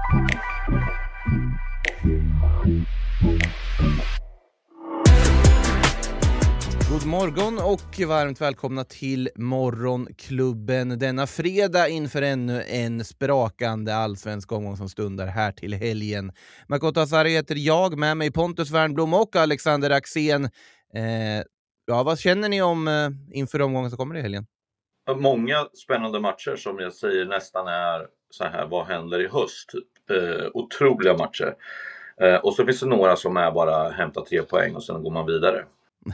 God morgon och varmt välkomna till Morgonklubben denna fredag inför ännu en sprakande allsvensk omgång som stundar här till helgen. Makoto Asari heter jag, med mig Pontus Wernbloom och Alexander Axén. Vad känner ni om inför omgången som kommer i helgen? Många spännande matcher som jag säger nästan är så här, vad händer i höst? Otroliga matcher. Och så finns det några som är bara hämta 3 poäng och sen går man vidare.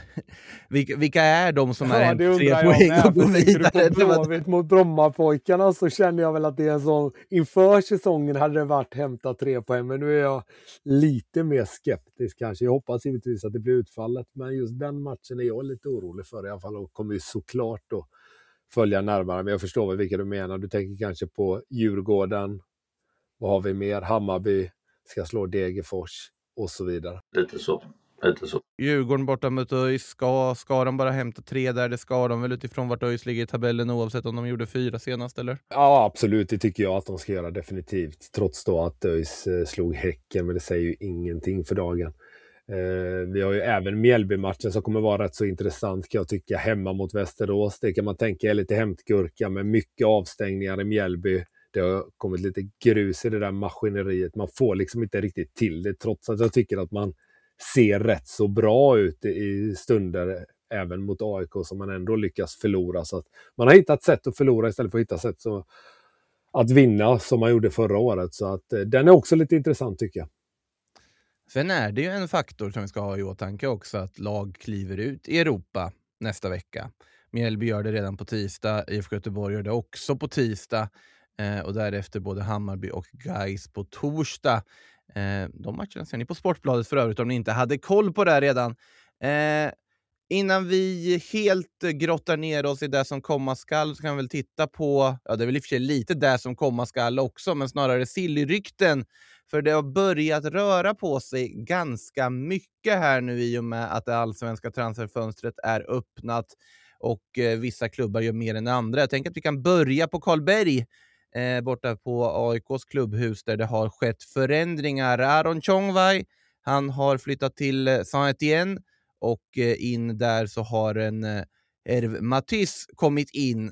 Vilka är de som är det 3 poäng och går vidare? Blåvitt mot Brommapojkarna, så känner jag väl att det är så. Inför säsongen hade det varit hämta 3 poäng, men nu är jag lite mer skeptisk kanske. Jag hoppas givetvis att det blir utfallet, men just den matchen är jag lite orolig för i alla fall, och kommer ju såklart då följa närmare. Men jag förstår väl vilka du menar. Du tänker kanske på Djurgården. Vad har vi mer? Hammarby ska slå Degerfors och så vidare. Lite så. Djurgården borta mot ÖIS. Ska de bara hämta 3 där? Det ska de väl utifrån vart ÖIS ligger i tabellen, oavsett om de gjorde 4 senast, eller? Ja, absolut. Det tycker jag att de ska göra definitivt. Trots då att ÖIS slog Häcken, men det säger ju ingenting för dagen. Vi har ju även Mjällby-matchen som kommer vara rätt så intressant, kan jag tycka, hemma mot Västerås. Det kan man tänka är lite hämtgurka med mycket avstängningar i Mjällby. Det har kommit lite grus i det där maskineriet. Man får liksom inte riktigt till det, trots att jag tycker att man ser rätt så bra ut i stunder även mot AIK, som man ändå lyckas förlora. Så att man har hittat sätt att förlora istället för att hitta sätt så att vinna som man gjorde förra året. Så att den är också lite intressant, tycker jag. Sen är det ju en faktor som vi ska ha i åtanke också, att lag kliver ut i Europa nästa vecka. Mjällby gör det redan på tisdag, IFK Göteborg gör det också på tisdag, och därefter både Hammarby och Gais på torsdag. De matcherna ser ni på Sportbladet för övrigt om ni inte hade koll på det här redan. Innan vi helt grottar ner oss i det som komma skall, så kan vi väl titta på, det är väl i och för sig lite det som komma skall också, men snarare Silly-rykten. För det har börjat röra på sig ganska mycket här nu i och med att det allsvenska transferfönstret är öppnat och vissa klubbar gör mer än andra. Jag tänker att vi kan börja på Karlberg, borta på AIKs klubbhus, där det har skett förändringar. Aron Tjongvaj, han har flyttat till Saint-Étienne, och in där så har en Hervé Matisse kommit in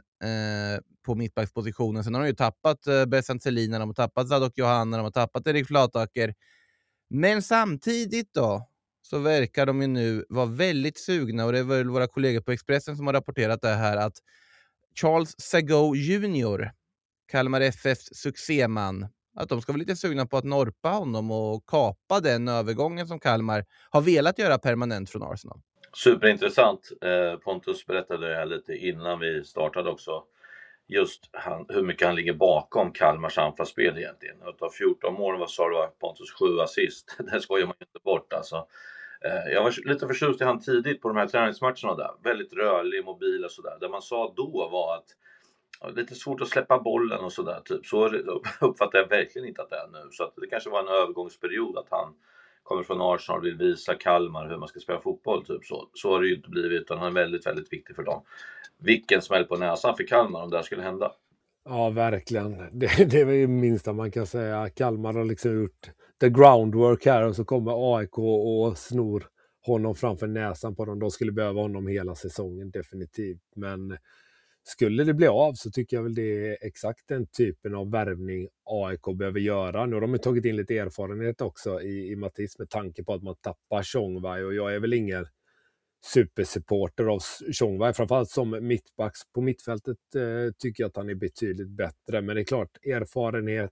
på mittbackspositionen. Sen har de ju tappat Bessan Selina, de har tappat Zadok Johanna, de har tappat Erik Flataker. Men samtidigt då så verkar de ju nu vara väldigt sugna, och det är väl våra kollegor på Expressen som har rapporterat det här, att Charles Sago Jr., Kalmar FFs succéman, att de ska vara lite sugna på att norpa honom och kapa den övergången som Kalmar har velat göra permanent från Arsenal. Superintressant. Pontus berättade det här lite innan vi startade också. Just hur mycket han ligger bakom Kalmars anfallsspel egentligen. Utav 14 mål, vad sa du, Pontus, 7 assist. Det skojar man inte bort alltså. Jag var lite förtjust i han tidigt på de här träningsmatcherna där. Väldigt rörlig, mobil och sådär. Det man sa då var att lite svårt att släppa bollen och sådär typ. Så uppfattar jag verkligen inte att det är nu. Så att det kanske var en övergångsperiod, att han kommer från Arsenal och vill visa Kalmar hur man ska spela fotboll typ. Så har det ju inte blivit, utan han är väldigt, väldigt viktig för dem. Vilken smäll på näsan för Kalmar om det här skulle hända. Ja, verkligen. Det är ju minsta man kan säga. Kalmar har liksom gjort the groundwork här, och så kommer AIK och snor honom framför näsan på dem. De skulle behöva honom hela säsongen, definitivt. Men skulle det bli av så tycker jag väl det är exakt den typen av värvning AIK behöver göra. Nu har de tagit in lite erfarenhet också i Matisse, med tanke på att man tappar Tjongvaj, och jag är väl ingen supersupporter av Tjongvaj, framförallt som mittbacks på mittfältet tycker jag att han är betydligt bättre. Men det är klart, erfarenhet,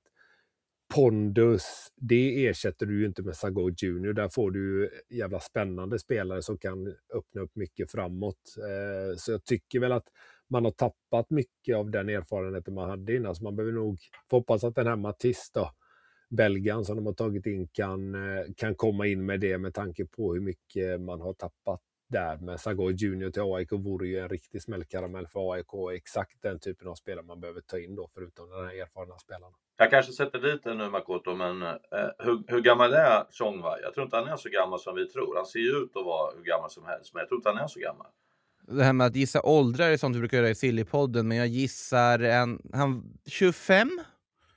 pondus, det ersätter du ju inte med Sago Junior. Där får du jävla spännande spelare som kan öppna upp mycket framåt. Så jag tycker väl att man har tappat mycket av den erfarenheten man hade innan. Så man behöver nog hoppas att den här Matisse då, belgaren som de har tagit in, kan komma in med det, med tanke på hur mycket man har tappat där. Med Sago Junior till AIK vore ju en riktig smällkaramell för AIK. Exakt den typen av spelare man behöver ta in då, förutom den här erfarna spelarna. Jag kanske sätter dit nu, Makoto, men hur gammal är Tjongvaj? Jag tror inte han är så gammal som vi tror. Han ser ju ut att vara hur gammal som helst, men jag tror inte han är så gammal. Det här med att gissa åldrar är sånt vi brukar göra i Sillypodden, men jag gissar han 25?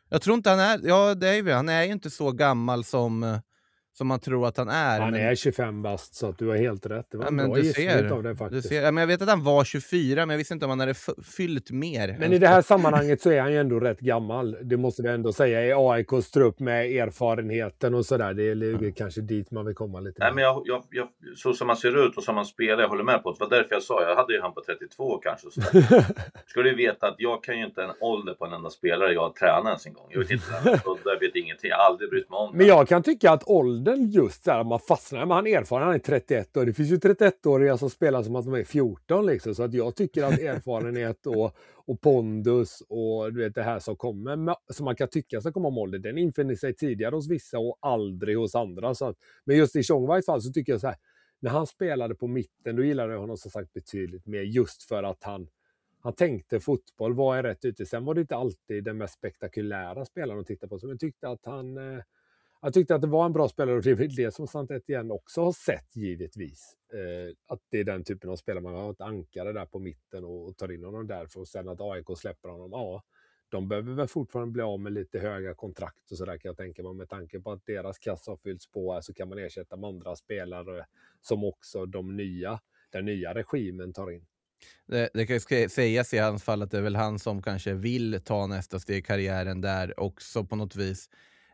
Jag tror inte han är... Ja, David, han är ju inte så gammal som man tror att han är. Han men... är 25 bast, så att du har helt rätt. Det var en men bra gissning av det faktiskt. Ja, men jag vet att han var 24, men jag visste inte om han hade fyllt mer. Men i det här sammanhanget så är han ju ändå rätt gammal. Det måste vi ändå säga. I AIKs trupp med erfarenheten och sådär. Det är kanske dit man vill komma lite. Nej, men jag, så som man ser ut och som man spelar, jag håller med på. Det var därför jag sa, jag hade ju han på 32 kanske. Skulle du veta att jag kan ju inte en ålder på en enda spelare jag tränar ens en gång. Jag vet inte, jag vet ingenting. Jag har aldrig brytt mig om det. Men jag kan tycka att åldern just så här, man fastnar. Men han är erfaren, han är 31 år. Det finns ju 31-åriga som spelar som att de är 14 liksom. Så att jag tycker att erfarenhet och pondus och du vet det här som kommer, som man kan tycka ska komma om ålder, den infinner sig tidigare hos vissa och aldrig hos andra. Så att, men just i Tjongvajs fall så tycker jag så här, när han spelade på mitten, då gillade jag honom som sagt betydligt mer, just för att han tänkte fotboll, var rätt ute. Sen var det inte alltid den mest spektakulära spelaren att titta på, så jag tyckte att jag tyckte att det var en bra spelare, och det är det som Sant Etienne också har sett givetvis. Att det är den typen av spelare, man har ett ankare där på mitten och tar in honom där, för sen att AIK släpper honom. Ja, de behöver väl fortfarande bli av med lite höga kontrakt och sådär, kan jag tänka mig. Med tanke på att deras kassa har fyllts på, så kan man ersätta med andra spelare som också den nya regimen tar in. Det kan sägas i hans fall att det är väl han som kanske vill ta nästa steg i karriären där också på något vis.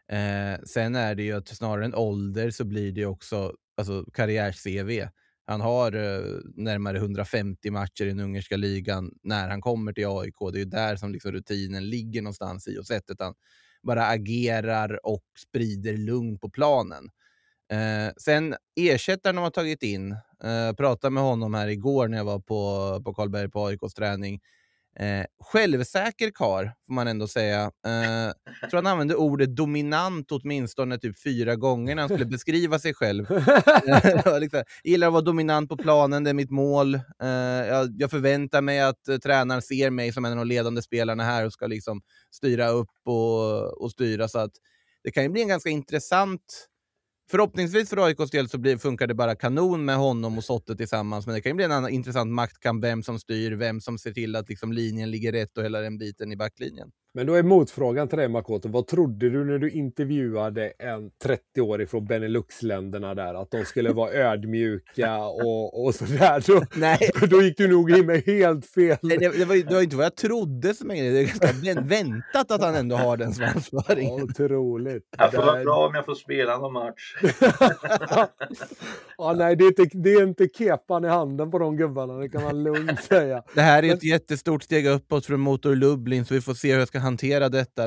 Sen är det ju att snarare än ålder så blir det också alltså karriärs-CV. Han har närmare 150 matcher i den ungerska ligan när han kommer till AIK. Det är ju där som liksom rutinen ligger någonstans i, och sättet han bara agerar och sprider lugn på planen. Sen ersättaren de har tagit in, pratade med honom här igår när jag var på Karlberg på AIKs träning. Självsäker karl får man ändå säga. Jag tror han använde ordet dominant åtminstone typ 4 gånger när han skulle beskriva sig själv. Liksom, gillar att vara dominant på planen, det är mitt mål. Jag förväntar mig att tränaren ser mig som en av de ledande spelarna här och ska liksom styra upp och styra, så att det kan ju bli en ganska intressant. Förhoppningsvis för AIKs del så funkar det bara kanon med honom och Sotte tillsammans. Men det kan ju bli en annan intressant maktkamp, vem som styr, vem som ser till att liksom linjen ligger rätt och hela den biten i backlinjen. Men då är motfrågan till dig, Makoto. Vad trodde du när du intervjuade en 30-årig från Benelux-länderna där? Att de skulle vara ödmjuka och sådär. Nej. Då gick du nog in med helt fel. Nej, det var inte vad jag trodde som är. Det är ganska väntat att han ändå har den svansföringen. Ja, otroligt. Jag får vara bra om jag får spela någon match. Ja, nej, det är inte kepan i handen på de gubbarna, det kan man lugnt säga. Det här är ett jättestort steg uppåt från Motor Lublin, så vi får se hur jag ska hantera detta.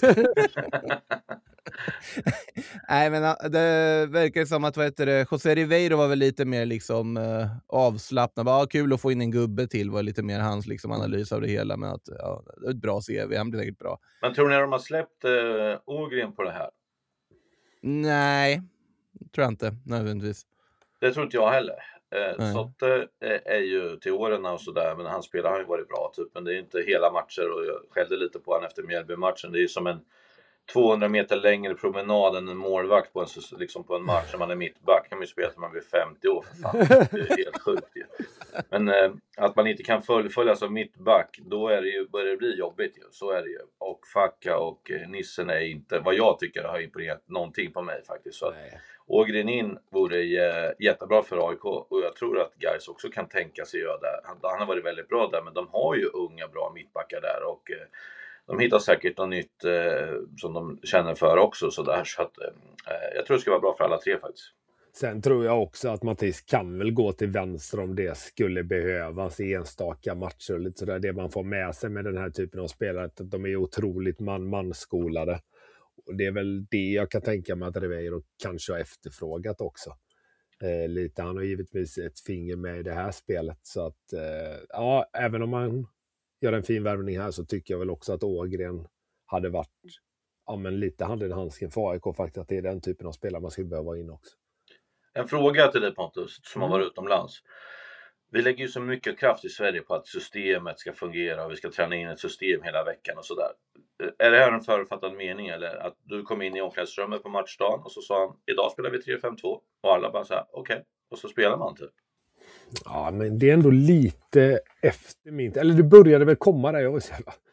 Nej, men det verkar som att José Ribeiro var väl lite mer liksom avslappnad. Kul att få in en gubbe till, var lite mer hans liksom analys av det hela, med att det är ett bra CV, han blir säkert bra. Men tror ni att de har släppt Ågren på det här? Nej, tror jag inte nödvändigtvis. Det tror inte jag heller. Sotte är ju till åren och sådär, men han spelar har ju varit bra typ, men det är inte hela matcher, och jag skällde lite på han efter Mjällby-matchen. Det är ju som en 200 meter längre promenad än en målvakt på en match. När man är mittback kan man ju spela till man blir 50 år för fan. Det är helt sjukt ju. Men att man inte kan fullfölja som mittback, då börjar det bli jobbigt ju. Så är det ju. Och Facka och Nissen är inte, vad jag tycker, har imponerat någonting på mig faktiskt. Så att Ågren in vore jättebra för AIK, och jag tror att Gais också kan tänka sig göra det. Han har varit väldigt bra där, men de har ju unga bra mittbackar där, och de hittar säkert något nytt som de känner för också. Så att jag tror det ska vara bra för alla tre faktiskt. Sen tror jag också att Mattis kan väl gå till vänster om det skulle behövas i enstaka matcher. Lite sådär, det man får med sig med den här typen av spelare, att de är otroligt manskolade. Och det är väl det jag kan tänka mig att Ribeiro kanske har efterfrågat också. Lite. Han har givetvis ett finger med i det här spelet. Så att även om man gör en fin värvning här, så tycker jag väl också att Ågren hade varit lite handen i handsken för AIK faktiskt, att det är den typen av spelare man skulle behöva in också. En fråga till dig, Pontus, som har varit utomlands. Vi lägger ju så mycket kraft i Sverige på att systemet ska fungera och vi ska träna in ett system hela veckan och sådär. Är det här en förutfattad mening, eller att du kom in i omklädningsrummet på matchdagen och så sa han, idag spelar vi 3-5-2, och alla bara så här, okej. Och så spelar man typ. Ja, men det är ändå lite efter eller det började väl komma där. Jag var så jävla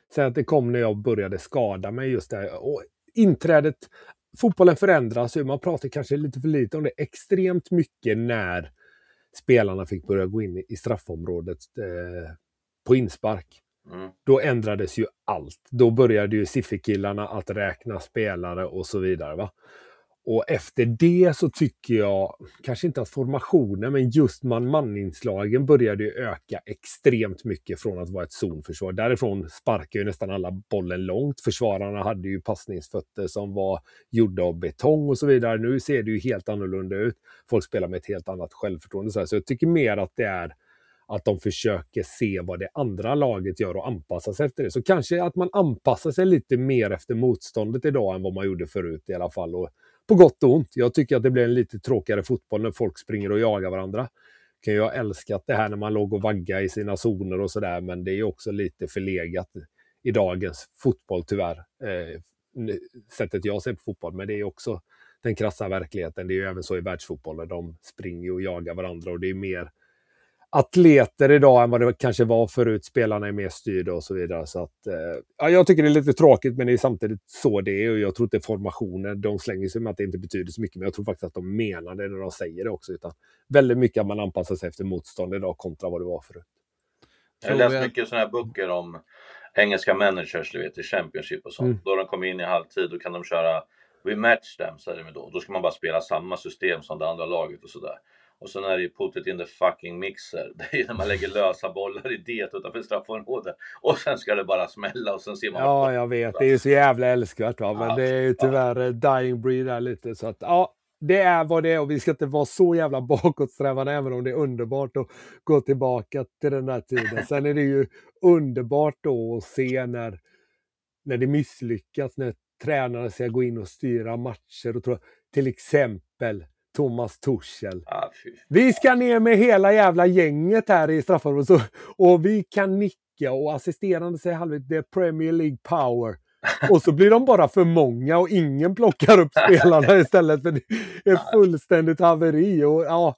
Sen att det kom när jag började skada mig just där. Och inträdet, fotbollen förändras ju. Man pratar kanske lite för lite om det. Extremt mycket när spelarna fick börja gå in i straffområdet på inspark. Då ändrades ju allt. Då började ju sifferkillarna att räkna spelare och så vidare, va? Och efter det så tycker jag, kanske inte att formationen, men just man-man-inslagen började ju öka extremt mycket från att vara ett zonförsvar. Därifrån sparkar ju nästan alla bollen långt. Försvararna hade ju passningsfötter som var gjorda av betong och så vidare. Nu ser det ju helt annorlunda ut. Folk spelar med ett helt annat självförtroende. Så jag tycker mer att det är att de försöker se vad det andra laget gör och anpassa sig efter det. Så kanske att man anpassar sig lite mer efter motståndet idag än vad man gjorde förut i alla fall. Och på gott och ont. Jag tycker att det blir en lite tråkigare fotboll när folk springer och jagar varandra. Kan jag älskat det här när man låg och vagga i sina zoner och sådär, men det är också lite förlegat i dagens fotboll tyvärr. Sättet jag ser på fotboll, men det är också den krassa verkligheten. Det är ju även så i världsfotbollen. De springer och jagar varandra och det är mer atleter idag än vad det kanske var förut. Spelarna är mer styrda och så vidare. Så att, jag tycker det är lite tråkigt, men det är samtidigt så det är. Och jag tror inte formationer, de slänger sig med att det inte betyder så mycket. Men jag tror faktiskt att de menar det när de säger det också. Utan väldigt mycket att man anpassar sig efter motstånd idag kontra vad det var förut. Jag har läst mycket sådana här böcker om engelska managers, du vet, i Championship och sånt. Då de kommer in i halvtid, då kan de köra we match them, så är det med då. Då ska man bara spela samma system som det andra laget och sådär. Och sen är det put it in the fucking mixer. Det är när man lägger lösa bollar i det utanför straffområdet. Och sen ska det bara smälla och sen ser man... Ja, jag vet. Det är ju så jävla älskvärt, va? Men det är ju tyvärr dying breed där lite. Så att, ja, det är vad det är. Och vi ska inte vara så jävla bakåtsträvande, även om det är underbart att gå tillbaka till den här tiden. Sen är det ju underbart då att se när det misslyckas, när tränare ska gå in och styra matcher. Och till exempel Thomas Tuchel. Vi ska ner med hela jävla gänget här i straffområdet och vi kan nicka och assisterande säger halvvägs, det är Premier League power. Och så blir de bara för många och ingen plockar upp spelarna istället, för det är fullständigt haveri. Och ja,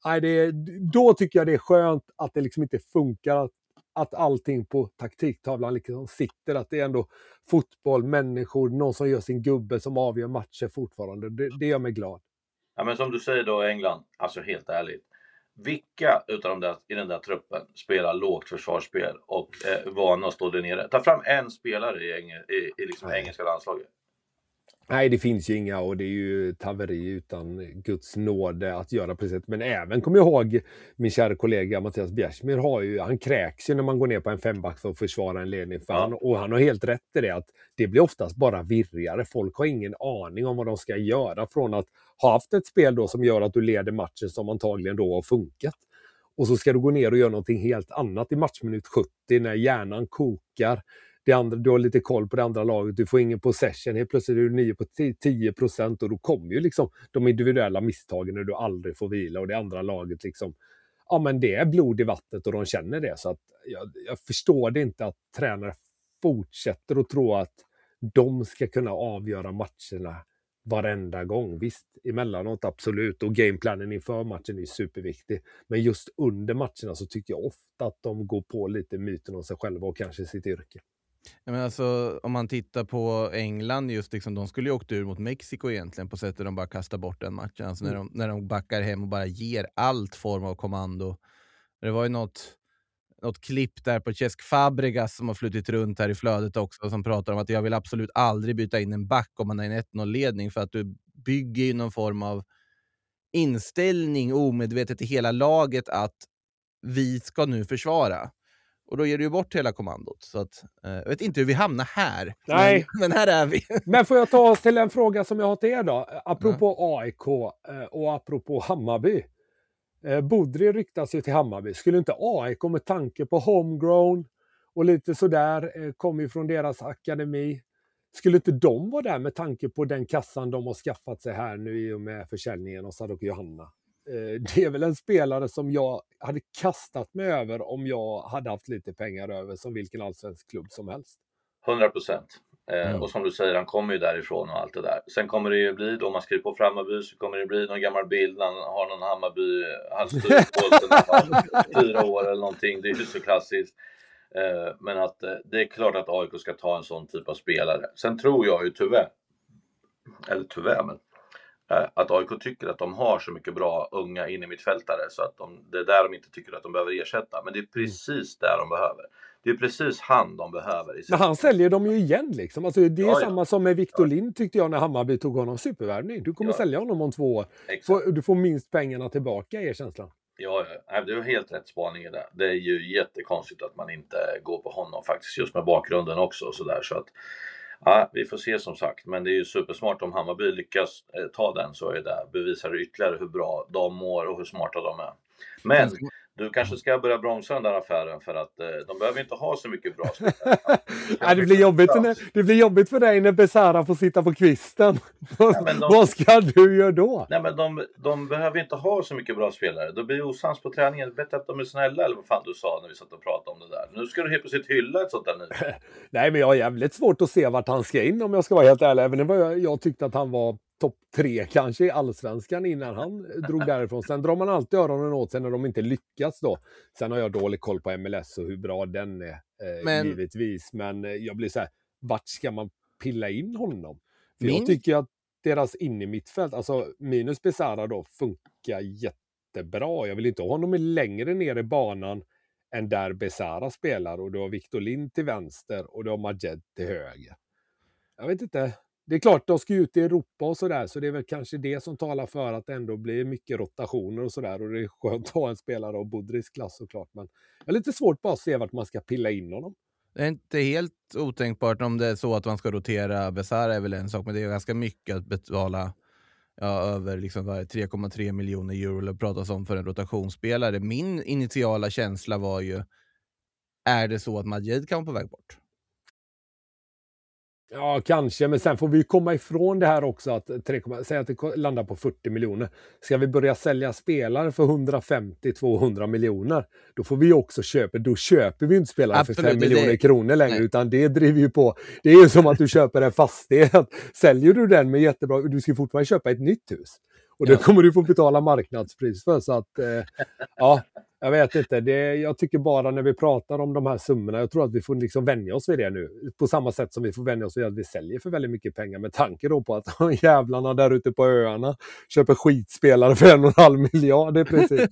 då tycker jag det är skönt att det liksom inte funkar, att allting på taktiktavlan liksom sitter, att det är ändå fotboll, människor, någon som gör sin gubbe som avgör matcher fortfarande. Det gör mig glad. Ja, men som du säger då, England, alltså helt ärligt. Vilka utav de där i den där truppen spelar lågt försvarsspel och vana att stå där nere? Ta fram en spelare i liksom engelska landslaget. Nej, det finns ju inga, och det är ju taveri utan Guds nåde att göra precis. Men även, kommer jag ihåg, min kära kollega Mattias Bjärsmyr han kräks ju när man går ner på en femback för att försvara en ledning. För han har helt rätt i det, att det blir oftast bara virrigare. Folk har ingen aning om vad de ska göra, från att ha haft ett spel då som gör att du leder matchen som antagligen då har funkat. Och så ska du gå ner och göra någonting helt annat i matchminut 70 när hjärnan kokar. Du har lite koll på det andra laget, du får ingen possession, helt plötsligt är du 9 på 10% och då kommer ju liksom de individuella misstagen när du aldrig får vila, och det andra laget liksom, ja men det är blod i vattnet och de känner det. Så att jag förstår det inte att tränare fortsätter att tro att de ska kunna avgöra matcherna varenda gång. Visst, emellanåt absolut, och gameplanen inför matchen är superviktig, men just under matcherna så tycker jag ofta att de går på lite myten om sig själva och kanske sitt yrke. Ja, men alltså, om man tittar på England, just liksom, de skulle ju åkt ur mot Mexiko egentligen på sättet de bara kastar bort den matchen. Alltså när de backar hem och bara ger allt form av kommando. Det var ju något klipp där på Cesc Fabregas som har flutit runt här i flödet också, som pratar om att jag vill absolut aldrig byta in en back om man är en 1-0-ledning, för att du bygger ju någon form av inställning omedvetet i hela laget att vi ska nu försvara. Och då ger du ju bort hela kommandot. Så att, jag vet inte hur vi hamnar här. Nej. Men här är vi. Men får jag ta oss till en fråga som jag har till er då? Apropå AIK och apropå Hammarby. Bodri ryktas ju till Hammarby. Skulle inte AIK, med tanke på homegrown och lite sådär, kommer ju från deras akademi. Skulle inte de vara där med tanke på den kassan de har skaffat sig här nu i och med försäljningen av Sadok Johanna? Det är väl en spelare som jag hade kastat mig över om jag hade haft lite pengar över, som vilken allsvensk klubb som helst. 100%. Och som du säger, han kommer ju därifrån och allt det där. Sen kommer det ju bli, då man skriver på Hammarby, så kommer det bli någon gammal bild när han har någon Hammarby halsduk på 4 år eller någonting. Det är ju så klassiskt. Men att det är klart att AIK ska ta en sån typ av spelare. Sen tror jag ju tyvärr, men att AIK tycker att de har så mycket bra unga in i mittfältare så att det är där de inte tycker att de behöver ersätta. Men det är precis där de behöver. Det är precis han de behöver. Men han säljer dem ju igen liksom. Alltså, det är samma som med Victor Ja. Lind tyckte jag när Hammarby tog honom supervärvning. Du kommer sälja honom om 2 år. Exakt. Du får minst pengarna tillbaka, är känslan. Ja, det är helt rätt spaning i det. Det är ju jättekonstigt att man inte går på honom faktiskt, just med bakgrunden också och sådär. Så att, ja, vi får se som sagt. Men det är ju supersmart om Hammarby lyckas ta den, så är det, bevisar det ytterligare hur bra de mår och hur smarta de är. Men du kanske ska börja bromsa den där affären, för att de behöver inte ha så mycket bra spelare. Ja, det blir jobbigt för dig när Besara får sitta på kvisten. Vad ska du göra då? Nej, men de behöver inte ha så mycket bra spelare. Då blir det osams på träningen. Bättre att de är snälla, eller vad fan du sa när vi satt och pratade om det där. Nu ska du helt plötsligt hylla ett sånt där nu. Nej, men jag har jävligt svårt att se vart han ska in, om jag ska vara helt ärlig. Även vad jag tyckte att han var topp 3 kanske i allsvenskan innan han drog därifrån. Sen drar man alltid öronen åt sig när de inte lyckas då. Sen har jag dålig koll på MLS och hur bra den är, givetvis. Men jag blir så här, vart ska man pilla in honom? För jag tycker att deras in i mittfält, alltså minus Besara då, funkar jättebra. Jag vill inte ha honom längre ner i banan än där Besara spelar. Och du har Victor Lind till vänster och du har Majed till höger. Jag vet inte. Det är klart, de ska ut i Europa och sådär, så det är väl kanske det som talar för att det ändå blir mycket rotationer och sådär, och det är skönt att ha en spelare av Budris klass såklart, men jag är lite svårt bara att se vart man ska pilla in honom. Det är inte helt otänkbart om det är så att man ska rotera. Besara är väl en sak, men det är ganska mycket att betala över liksom 3,3 miljoner euro eller pratas om för en rotationsspelare. Min initiala känsla var ju, är det så att Majed kan vara på väg bort? Ja, kanske, men sen får vi komma ifrån det här också att säga att det landar på 40 miljoner. Ska vi börja sälja spelare för 150-200 miljoner, då får vi också då köper vi inte spelare för 5 miljoner kronor längre. Nej. Utan det driver ju på. Det är ju som att du köper en fastighet. Säljer du den med jättebra, du ska fortfarande köpa ett nytt hus. Och det kommer du få betala marknadspris för, så att ja. Jag vet inte, jag tycker bara när vi pratar om de här summorna, jag tror att vi får liksom vänja oss vid det nu. På samma sätt som vi får vänja oss vid att vi säljer för väldigt mycket pengar, med tanke då på att jävlarna där ute på öarna köper skitspelare för 1,5 miljard i princip.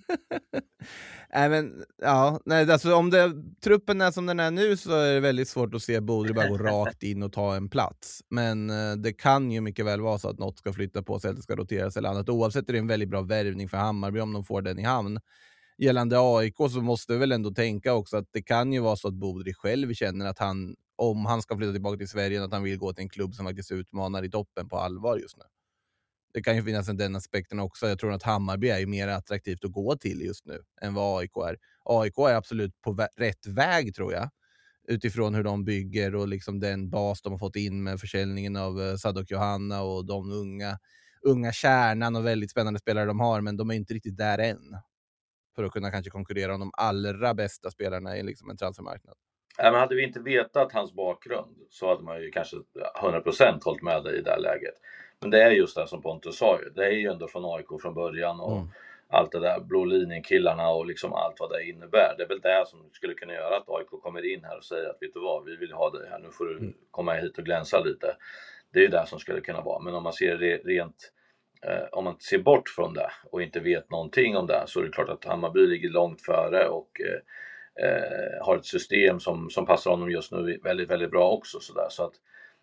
Alltså om truppen är som den är nu, så är det väldigt svårt att se Bodø bara gå rakt in och ta en plats. Men det kan ju mycket väl vara så att något ska flytta på sig, eller det ska roteras eller annat. Oavsett är det en väldigt bra värvning för Hammarby om de får den i hamn. Gällande AIK så måste vi väl ändå tänka också att det kan ju vara så att Bodø själv känner att om han ska flytta tillbaka till Sverige, att han vill gå till en klubb som faktiskt utmanar i toppen på allvar just nu. Det kan ju finnas den aspekten också. Jag tror att Hammarby är ju mer attraktivt att gå till just nu än vad AIK är. AIK är absolut på rätt väg, tror jag. Utifrån hur de bygger och liksom den bas de har fått in med försäljningen av Sadok Johanna och de unga kärnan och väldigt spännande spelare de har. Men de är inte riktigt där än, för att kunna kanske konkurrera om de allra bästa spelarna i liksom en transfermarknad. Men hade vi inte vetat hans bakgrund, så hade man ju kanske 100% hållit med dig i det här läget. Men det är just det som Pontus sa ju. Det är ju ändå från AIK från början och allt det där, blå linjen-killarna och liksom allt vad det innebär. Det är väl det som skulle kunna göra att AIK kommer in här och säger att vet du vad, vi vill ha dig här, nu får du komma hit och glänsa lite. Det är ju det som skulle kunna vara. Men om man ser rent, om man ser bort från det och inte vet någonting om det, så är det klart att Hammarby ligger långt före och har ett system som passar honom just nu väldigt, väldigt bra också. Så att,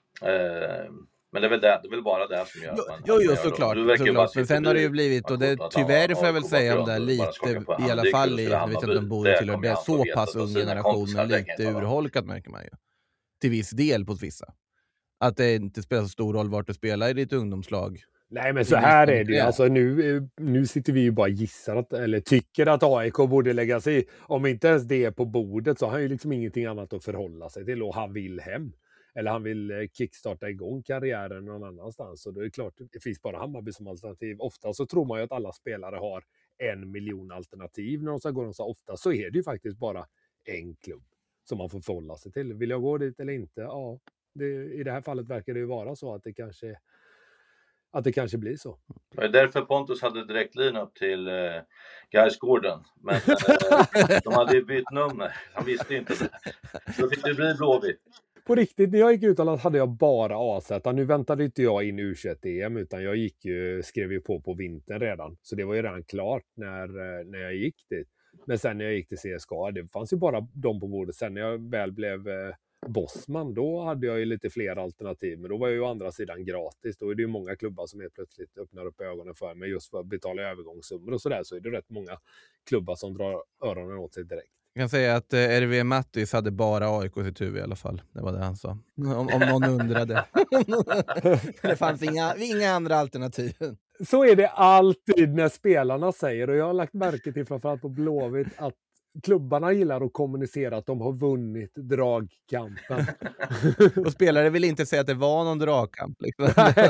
men det är väl bara det som gör att man... Jo, såklart. Men sen har det ju blivit, och det tyvärr får jag väl säga om det lite, i alla fall i, jag vet inte om Bodø till, det är så pass ung generationen lite urholkat, märker man ju. Till viss del på vissa. Att det inte spelar så stor roll vart du spelar i ditt ungdomslag. Nej, men så här är det. Alltså, nu sitter vi ju bara gissar eller tycker att AIK borde lägga sig i. Om inte ens det är på bordet, så har han ju liksom ingenting annat att förhålla sig till, och han vill hem. Eller han vill kickstarta igång karriären någon annanstans. Så det är klart, det finns bara Hammarby som alternativ. Ofta så tror man ju att alla spelare har 1 miljon alternativ när de ska gå. Så ofta så är det ju faktiskt bara en klubb som man får förhålla sig till. Vill jag gå dit eller inte? Ja, i det här fallet verkar det ju vara så att det kanske... att det kanske blir så. Det var därför Pontus hade direktlin upp till Gaisgården. Men de hade ju bytt nummer. Han visste inte det. Så fick det bli Blåvitt. På riktigt, när jag gick utomlands hade jag bara AZ. Nu väntade inte jag in U21-EM utan jag skrev ju på vintern redan. Så det var ju redan klart när jag gick dit. Men sen när jag gick till CSKA, det fanns ju bara de på bordet. Sen när jag väl blev bossman, då hade jag ju lite fler alternativ. Men då var jag ju å andra sidan gratis. Då är det ju många klubbar som helt plötsligt öppnar upp ögonen för mig just för att betala övergångssummor och sådär. Så är det rätt många klubbar som drar öronen åt sig direkt. Jag kan säga att RV Mattis hade bara AIK i sitt huvud i alla fall. Det var det han sa. Om någon undrade. Det fanns inga andra alternativ. Så är det alltid när spelarna säger, och jag har lagt märke till framförallt på Blåvitt, att klubbarna gillar att kommunicera att de har vunnit dragkampen. Och spelare vill inte säga att det var någon dragkamp. Liksom.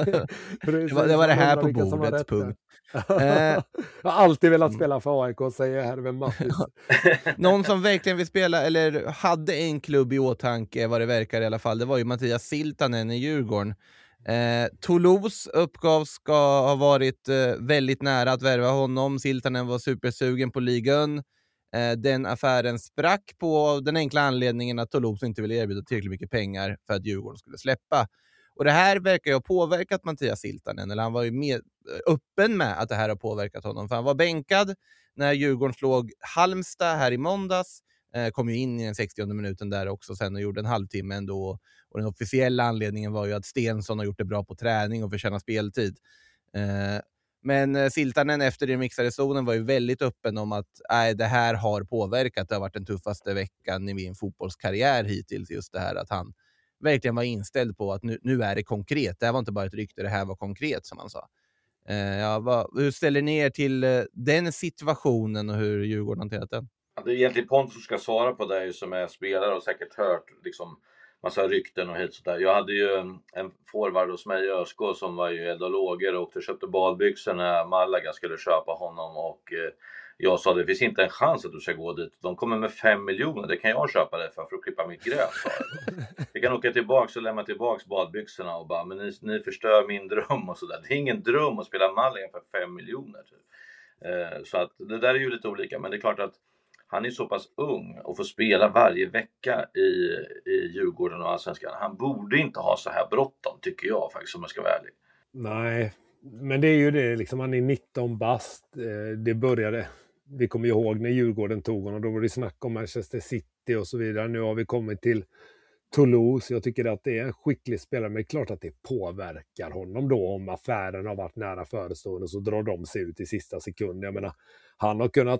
det var det här på bordet, punkt. Jag har alltid velat spela för AIK, säger Herve Mattis. Någon som verkligen vill spela, eller hade en klubb i åtanke, vad det verkar i alla fall, det var ju Mattias Siltanen i Djurgården. Toulouse uppgavs ska ha varit väldigt nära att värva honom. Siltanen var supersugen på ligan. Den affären sprack på den enkla anledningen att Toulouse inte ville erbjuda tillräckligt mycket pengar för att Djurgården skulle släppa. Och det här verkar ju ha påverkat Mattias Siltanen, eller han var ju öppen med att det här har påverkat honom. För han var bänkad när Djurgården slog Halmstad här i måndags. Kom ju in i den 60:e minuten där också sen och gjorde en halvtimme ändå. Och den officiella anledningen var ju att Stensson har gjort det bra på träning och förtjänar speltid. Men Siltanen efter den mixade zonen var ju väldigt öppen om att det här har påverkat. Det har varit den tuffaste veckan i min fotbollskarriär hittills. Just det här att han verkligen var inställd på att nu är det konkret. Det här var inte bara ett rykte, det här var konkret som han sa. Hur ställer ni er till den situationen och hur Djurgården hanterat den? Det är egentligen Pontus som ska svara på det som är spelare och säkert hört liksom massa rykten och hit sådär. Jag hade ju en forward hos mig i ÖSK som var ju eld och lågor och köpte badbyxor när Malaga skulle köpa honom och jag sa det finns inte en chans att du ska gå dit. De kommer med 5 miljoner, det kan jag köpa det för att klippa mitt gräs. Vi kan åka tillbaka och lämna tillbaka badbyxorna och bara, men ni förstör min dröm och sådär. Det är ingen dröm att spela Malaga för 5 miljoner. Typ. Så att det där är ju lite olika, men det är klart att han är så pass ung och får spela varje vecka i Djurgården och Allsvenskan. Han borde inte ha så här bråttom, tycker jag faktiskt, om jag ska vara ärlig. Nej, men det är ju det. Liksom, han är 19 bast. Det började, vi kommer ihåg när Djurgården tog honom. Då var det snack om Manchester City och så vidare. Nu har vi kommit till Toulouse. Jag tycker att det är en skicklig spelare, men det är klart att det påverkar honom då om affären har varit nära förestående så drar de sig ut i sista sekunden. Jag menar, han har kunnat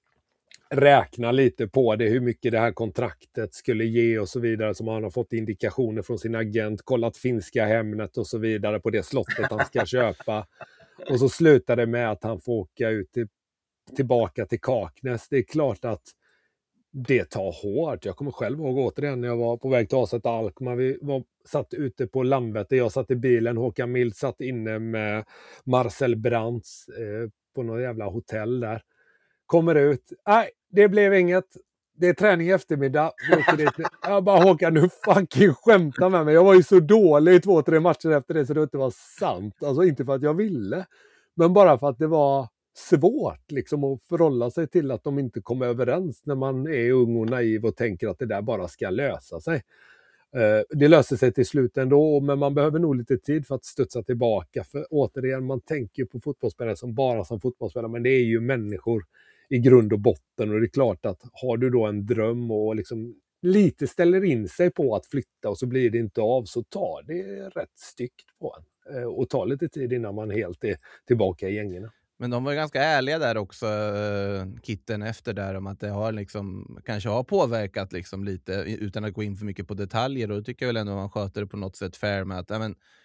räkna lite på det, hur mycket det här kontraktet skulle ge och så vidare, som han har fått indikationer från sin agent, kollat finska Hemnet och så vidare på det slottet han ska köpa. Och så slutar det med att han får åka ut tillbaka till Kaknäs. Det är klart att det tar hårt. Jag kommer själv ihåg återigen när jag var på väg till AZ Alkmaar. Vi satt ute på Landvetter, jag satt i bilen, Håkan Mild satt inne med Marcel Brandts på något jävla hotell där. Kommer ut. Nej, det blev inget. Det är träning i eftermiddag. Jag bara, Håkan, nu fucking skämta med mig. Jag var ju så dålig i 2-3 matcher efter det så det inte var sant. Alltså inte för att jag ville. Men bara för att det var svårt liksom att förhålla sig till att de inte kommer överens när man är ung och naiv och tänker att det där bara ska lösa sig. Det löser sig till slut ändå, men man behöver nog lite tid för att studsa tillbaka. För återigen, man tänker på fotbollsspelare som fotbollsspelare, men det är ju människor i grund och botten, och det är klart att har du då en dröm och liksom lite ställer in sig på att flytta och så blir det inte av, så tar det rätt styggt på en och tar lite tid innan man helt är tillbaka i gängerna. Men de var ganska ärliga där också, Kitten efter där, om att det har liksom, kanske har påverkat liksom lite utan att gå in för mycket på detaljer, och då tycker jag väl ändå att man sköter det på något sätt fair med att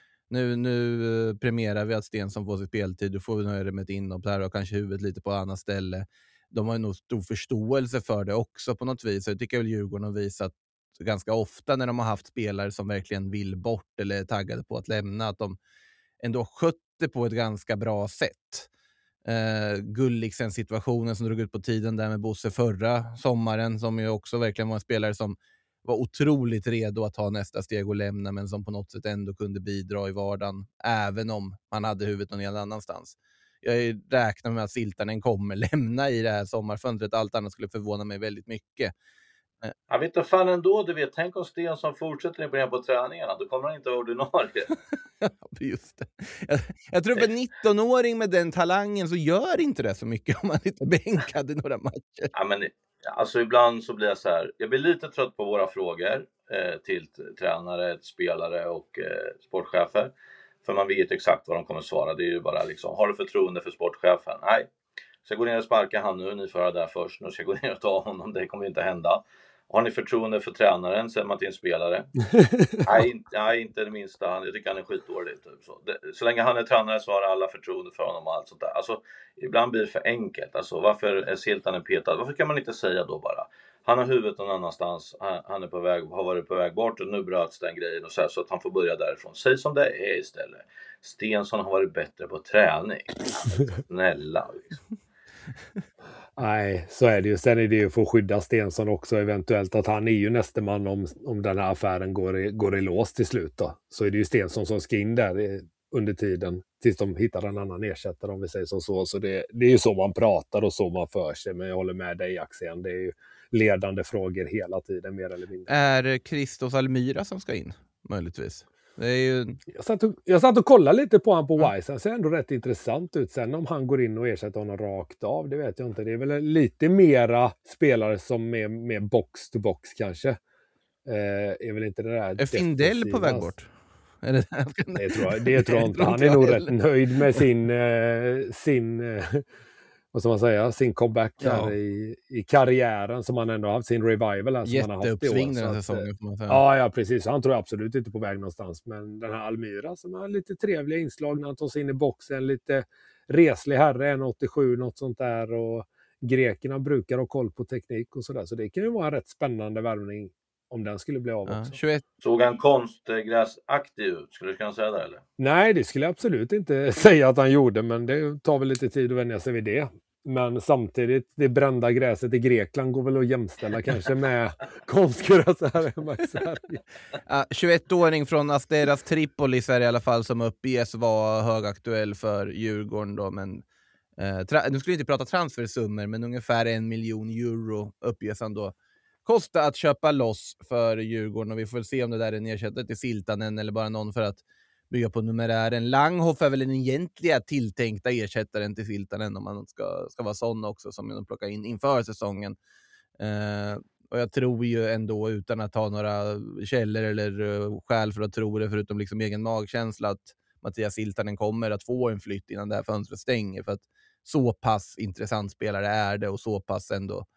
nu premierar vi att Stensson får sin speltid, då får vi nöja det med ett inhopp där och kanske huvudet lite på ett annat ställe. De har ju nog stor förståelse för det också på något vis, så jag tycker väl Djurgården har visat ganska ofta när de har haft spelare som verkligen vill bort eller är taggade på att lämna, att de ändå skötte på ett ganska bra sätt. Gulliksen-situationen som drog ut på tiden där med Bosse förra sommaren, som ju också verkligen var en spelare som var otroligt redo att ta nästa steg och lämna, men som på något sätt ändå kunde bidra i vardagen även om han hade huvudet någon helt annanstans. Jag räknar med att Siltanen kommer lämna i det här sommarfönstret. Allt annat skulle förvåna mig väldigt mycket. Jag vet inte fan ändå, du vet. Tänk om Stensson fortsätter imponera på träningarna. Då kommer han inte vara ordinarie. Just det. Jag tror för 19-åring med den talangen så gör inte det så mycket om man inte bänkade några matcher. Ja, men alltså ibland så blir jag så här. Jag blir lite trött på våra frågor till tränare, spelare och sportchefer. För man vet exakt vad de kommer svara. Det är ju bara liksom, har du förtroende för sportchefen? Nej. Så jag går ner och sparkar han nu, ni får höra där först. Nu ska jag gå ner och ta honom, det kommer inte hända. Har ni förtroende för tränaren, säger man till en spelare? Nej, inte det minsta. Jag tycker han är skitdålig. Typ. Så länge han är tränare så har alla förtroende för honom och allt sånt där. Alltså, ibland blir det för enkelt. Alltså, varför är Siltanen petad? Varför kan man inte säga då bara? Han har huvudet någon annanstans. Han är på väg, har varit på väg bort och nu bröts den grejen. Och så att han får börja därifrån. Säg som det är istället. Stensson har varit bättre på träning. Snälla liksom. Nej, så är det ju. Sen är det ju för att skydda Stensson också eventuellt att han är ju nästa man om den här affären går i lås till slut då. Så är det ju Stensson som ska in där under tiden tills de hittar en annan ersättare om vi säger så. Så det är ju så man pratar och så man för sig. Men jag håller med dig Axén. Det är ju ledande frågor hela tiden mer eller mindre. Är Christos Almyra som ska in möjligtvis? Det är ju... Jag satt och kollade lite på han på Wise. Han ser ändå rätt intressant ut. Sen om han går in och ersätter honom rakt av, det vet jag inte. Det är väl lite mera spelare som är mer box to box kanske. Är väl inte det där. Är Findell på väg bort? Det tror jag inte. Han är nog rätt nöjd med sin vad ska man säga, sin comeback här i karriären som han ändå har haft, sin revival här, som han har haft i år. Jätteuppsving den här säsongen får man säga. Ja, precis. Han tror jag absolut inte på väg någonstans. Men den här Almyra som har lite trevliga inslag när han tar sig in i boxen, lite reslig herre, 1,87, något sånt där. Och grekerna brukar ha koll på teknik och sådär. Så det kan ju vara en rätt spännande värvning om den skulle bli av också. 21. Såg han konstgräsaktig ut? Skulle du kunna säga det eller? Nej, det skulle jag absolut inte säga att han gjorde, men det tar väl lite tid att vänja sig vid det. Men samtidigt, det brända gräset i Grekland går väl att jämställa kanske med konstgräs här hemma i Sverige. 21-åring från Asteras Tripolis är i alla fall som uppges vara högaktuell för Djurgården då, men nu skulle jag inte prata transfersummor, men ungefär 1 miljon euro uppges han då kosta att köpa loss för Djurgården, och vi får väl se om det där är en ersättare till Siltanen eller bara någon för att bygga på numerären. Langhoff är väl den egentliga tilltänkta ersättaren till Siltanen om man ska vara sån också, som de plockar in inför säsongen. Och jag tror ju ändå, utan att ha några källor eller skäl för att tro det, förutom liksom egen magkänsla, att Mattias Siltanen kommer att få en flytt innan det här fönstret stänger, för att så pass intressant spelare är det, och så pass ändå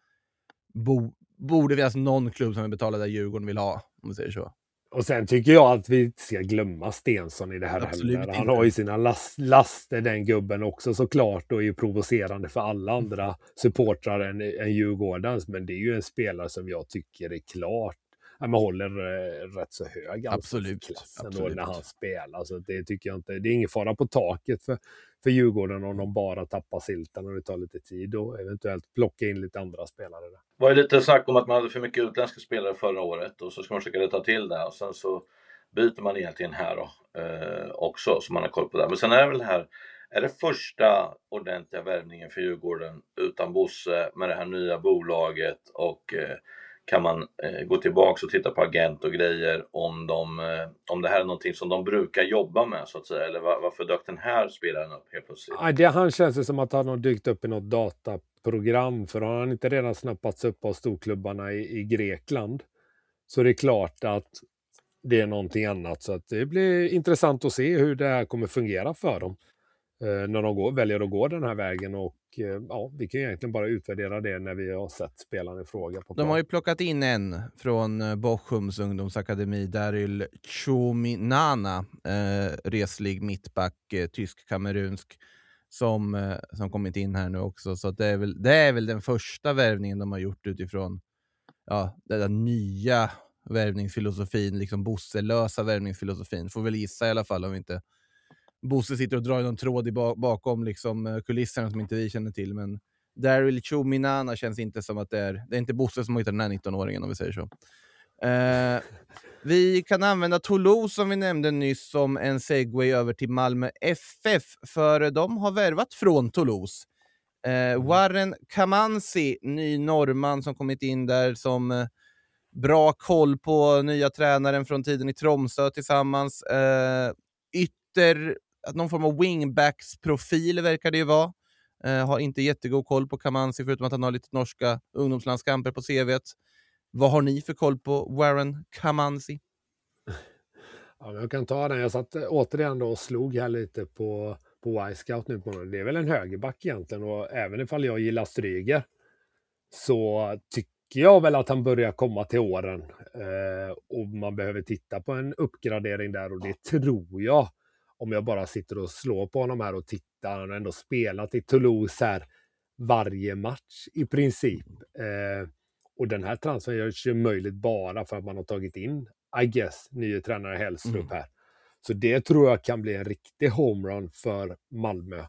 borde finnas någon klubb som vill betala där Djurgården vill ha, om vi säger så. Och sen tycker jag att vi ska glömma Stensson i det här heller. Han har ju sina laster, den gubben också såklart, och är ju provocerande för alla andra supportrar än Djurgårdens. Men det är ju en spelare som jag tycker är klart. Man håller rätt så hög. Absolut. Då när han spelar. Så det tycker jag inte. Det är ingen fara på taket för Djurgården om de bara tappar Siltan och det tar lite tid och eventuellt plocka in lite andra spelare där. Det var ju lite snack om att man hade för mycket utländska spelare förra året, och så ska man försöka rätta till det, och sen så byter man egentligen här då också, så man har koll på det. Men sen är det väl här, är det första ordentliga värvningen för Djurgården utan Bosse med det här nya bolaget, och kan man gå tillbaka och titta på agent och grejer om det här är någonting som de brukar jobba med så att säga, eller varför dök den här spelaren upp helt plötsligt? Han känns som att han har dykt upp i något dataprogram, för han har inte redan snappats upp av storklubbarna i Grekland. Så det är klart att det är någonting annat, så att det blir intressant att se hur det här kommer fungera för dem när de väljer att gå den här vägen, och vi kan egentligen bara utvärdera det när vi har sett spelaren i fråga. De har ju plockat in en från Bochums ungdomsakademi, Daryl Chominana, reslig mittback, tysk-kamerunsk, som kommit in här nu också. Så att det är väl den första värvningen de har gjort utifrån den där nya värvningsfilosofin, liksom Bosse-lösa värvningsfilosofin. Får väl gissa i alla fall, om inte Bosse sitter och drar någon tråd bakom liksom kulisserna som inte vi känner till. Men Daryl Chominana känns inte som att det är inte Bosse som har hittat den här 19-åringen, om vi säger så. Vi kan använda Toulouse som vi nämnde nyss som en segway över till Malmö FF, för de har värvat från Toulouse. Warren Kamanzi, ny norrman som kommit in där som bra koll på nya tränaren från tiden i Tromsö tillsammans. Någon form av wingbacks-profil verkar det ju vara. Har inte jättegod koll på Kamanzi förutom att han har lite norska ungdomslandskamper på CV:t. Vad har ni för koll på Warren Kamanzi? Ja, jag kan ta den. Jag satt återigen då och slog här lite på Y-Scout nu på det. Det är väl en högerback egentligen, och även ifall jag gillar Stryger så tycker jag väl att han börjar komma till åren. Och man behöver titta på en uppgradering där, och det tror jag, om jag bara sitter och slår på honom här och tittar. Han har ändå spelat i Toulouse här varje match i princip. Och den här transfern görs ju möjligt bara för att man har tagit in, I guess, nya tränare Hellstrup här. Så det tror jag kan bli en riktig homerun för Malmö.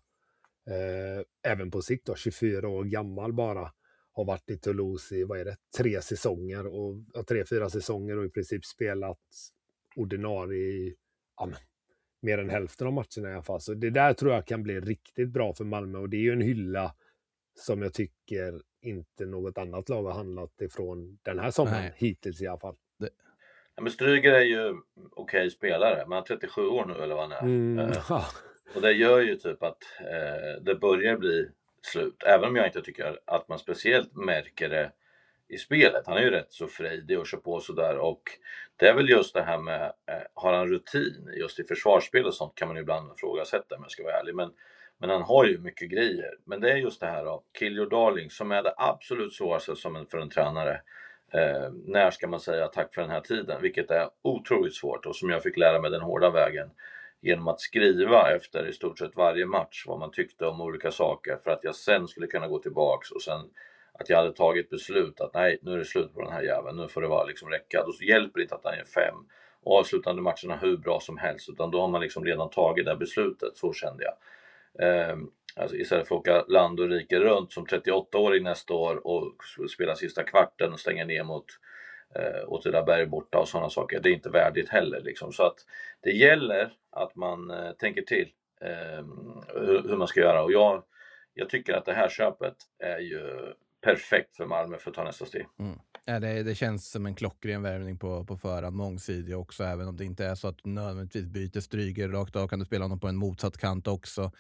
Även på sikt då, 24 år gammal bara. Har varit i Toulouse i, 3 säsonger och 3-4 säsonger och i princip spelat ordinarie mer än hälften av matcherna i alla fall. Så det där tror jag kan bli riktigt bra för Malmö, och det är ju en hylla som jag tycker inte något annat lag har handlat ifrån den här sommaren hittills i alla fall. Ja, men Stryger är ju okej spelare, men han är 37 år nu eller vad han är. Och det gör ju typ att det börjar bli slut, även om jag inte tycker att man speciellt märker det i spelet. Han är ju rätt så frejdig och kör på sådär, och det är väl just det här med har han rutin just i försvarsspel och sånt kan man ju ibland ifrågasätta om jag ska vara ärlig, men han har ju mycket grejer. Men det är just det här då, kill your darling, som är det absolut svåraste för en tränare. När ska man säga tack för den här tiden, vilket är otroligt svårt, och som jag fick lära mig den hårda vägen genom att skriva efter i stort sett varje match vad man tyckte om olika saker, för att jag sen skulle kunna gå tillbaks och sen att jag hade tagit beslut att nej, nu är det slut på den här jäveln, nu får det vara liksom räcka. Då hjälper det inte att han är 5 och avslutande matcherna hur bra som helst, utan då har man liksom redan tagit det beslutet, så kände jag. Alltså istället för att åka land och rike runt som 38-årig nästa år och spela sista kvarten och stänga ner mot Åtvidaberg borta och sådana saker, det är inte värdigt heller liksom. Så att det gäller att man tänker till hur man ska göra, och jag tycker att det här köpet är ju perfekt för Malmö för att ta nästa steg. Ja, det känns som en klockren värvning på förhand, mångsidig också, även om det inte är så att du nödvändigtvis byter Stryger rakt av, kan du spela honom på en motsatt kant också.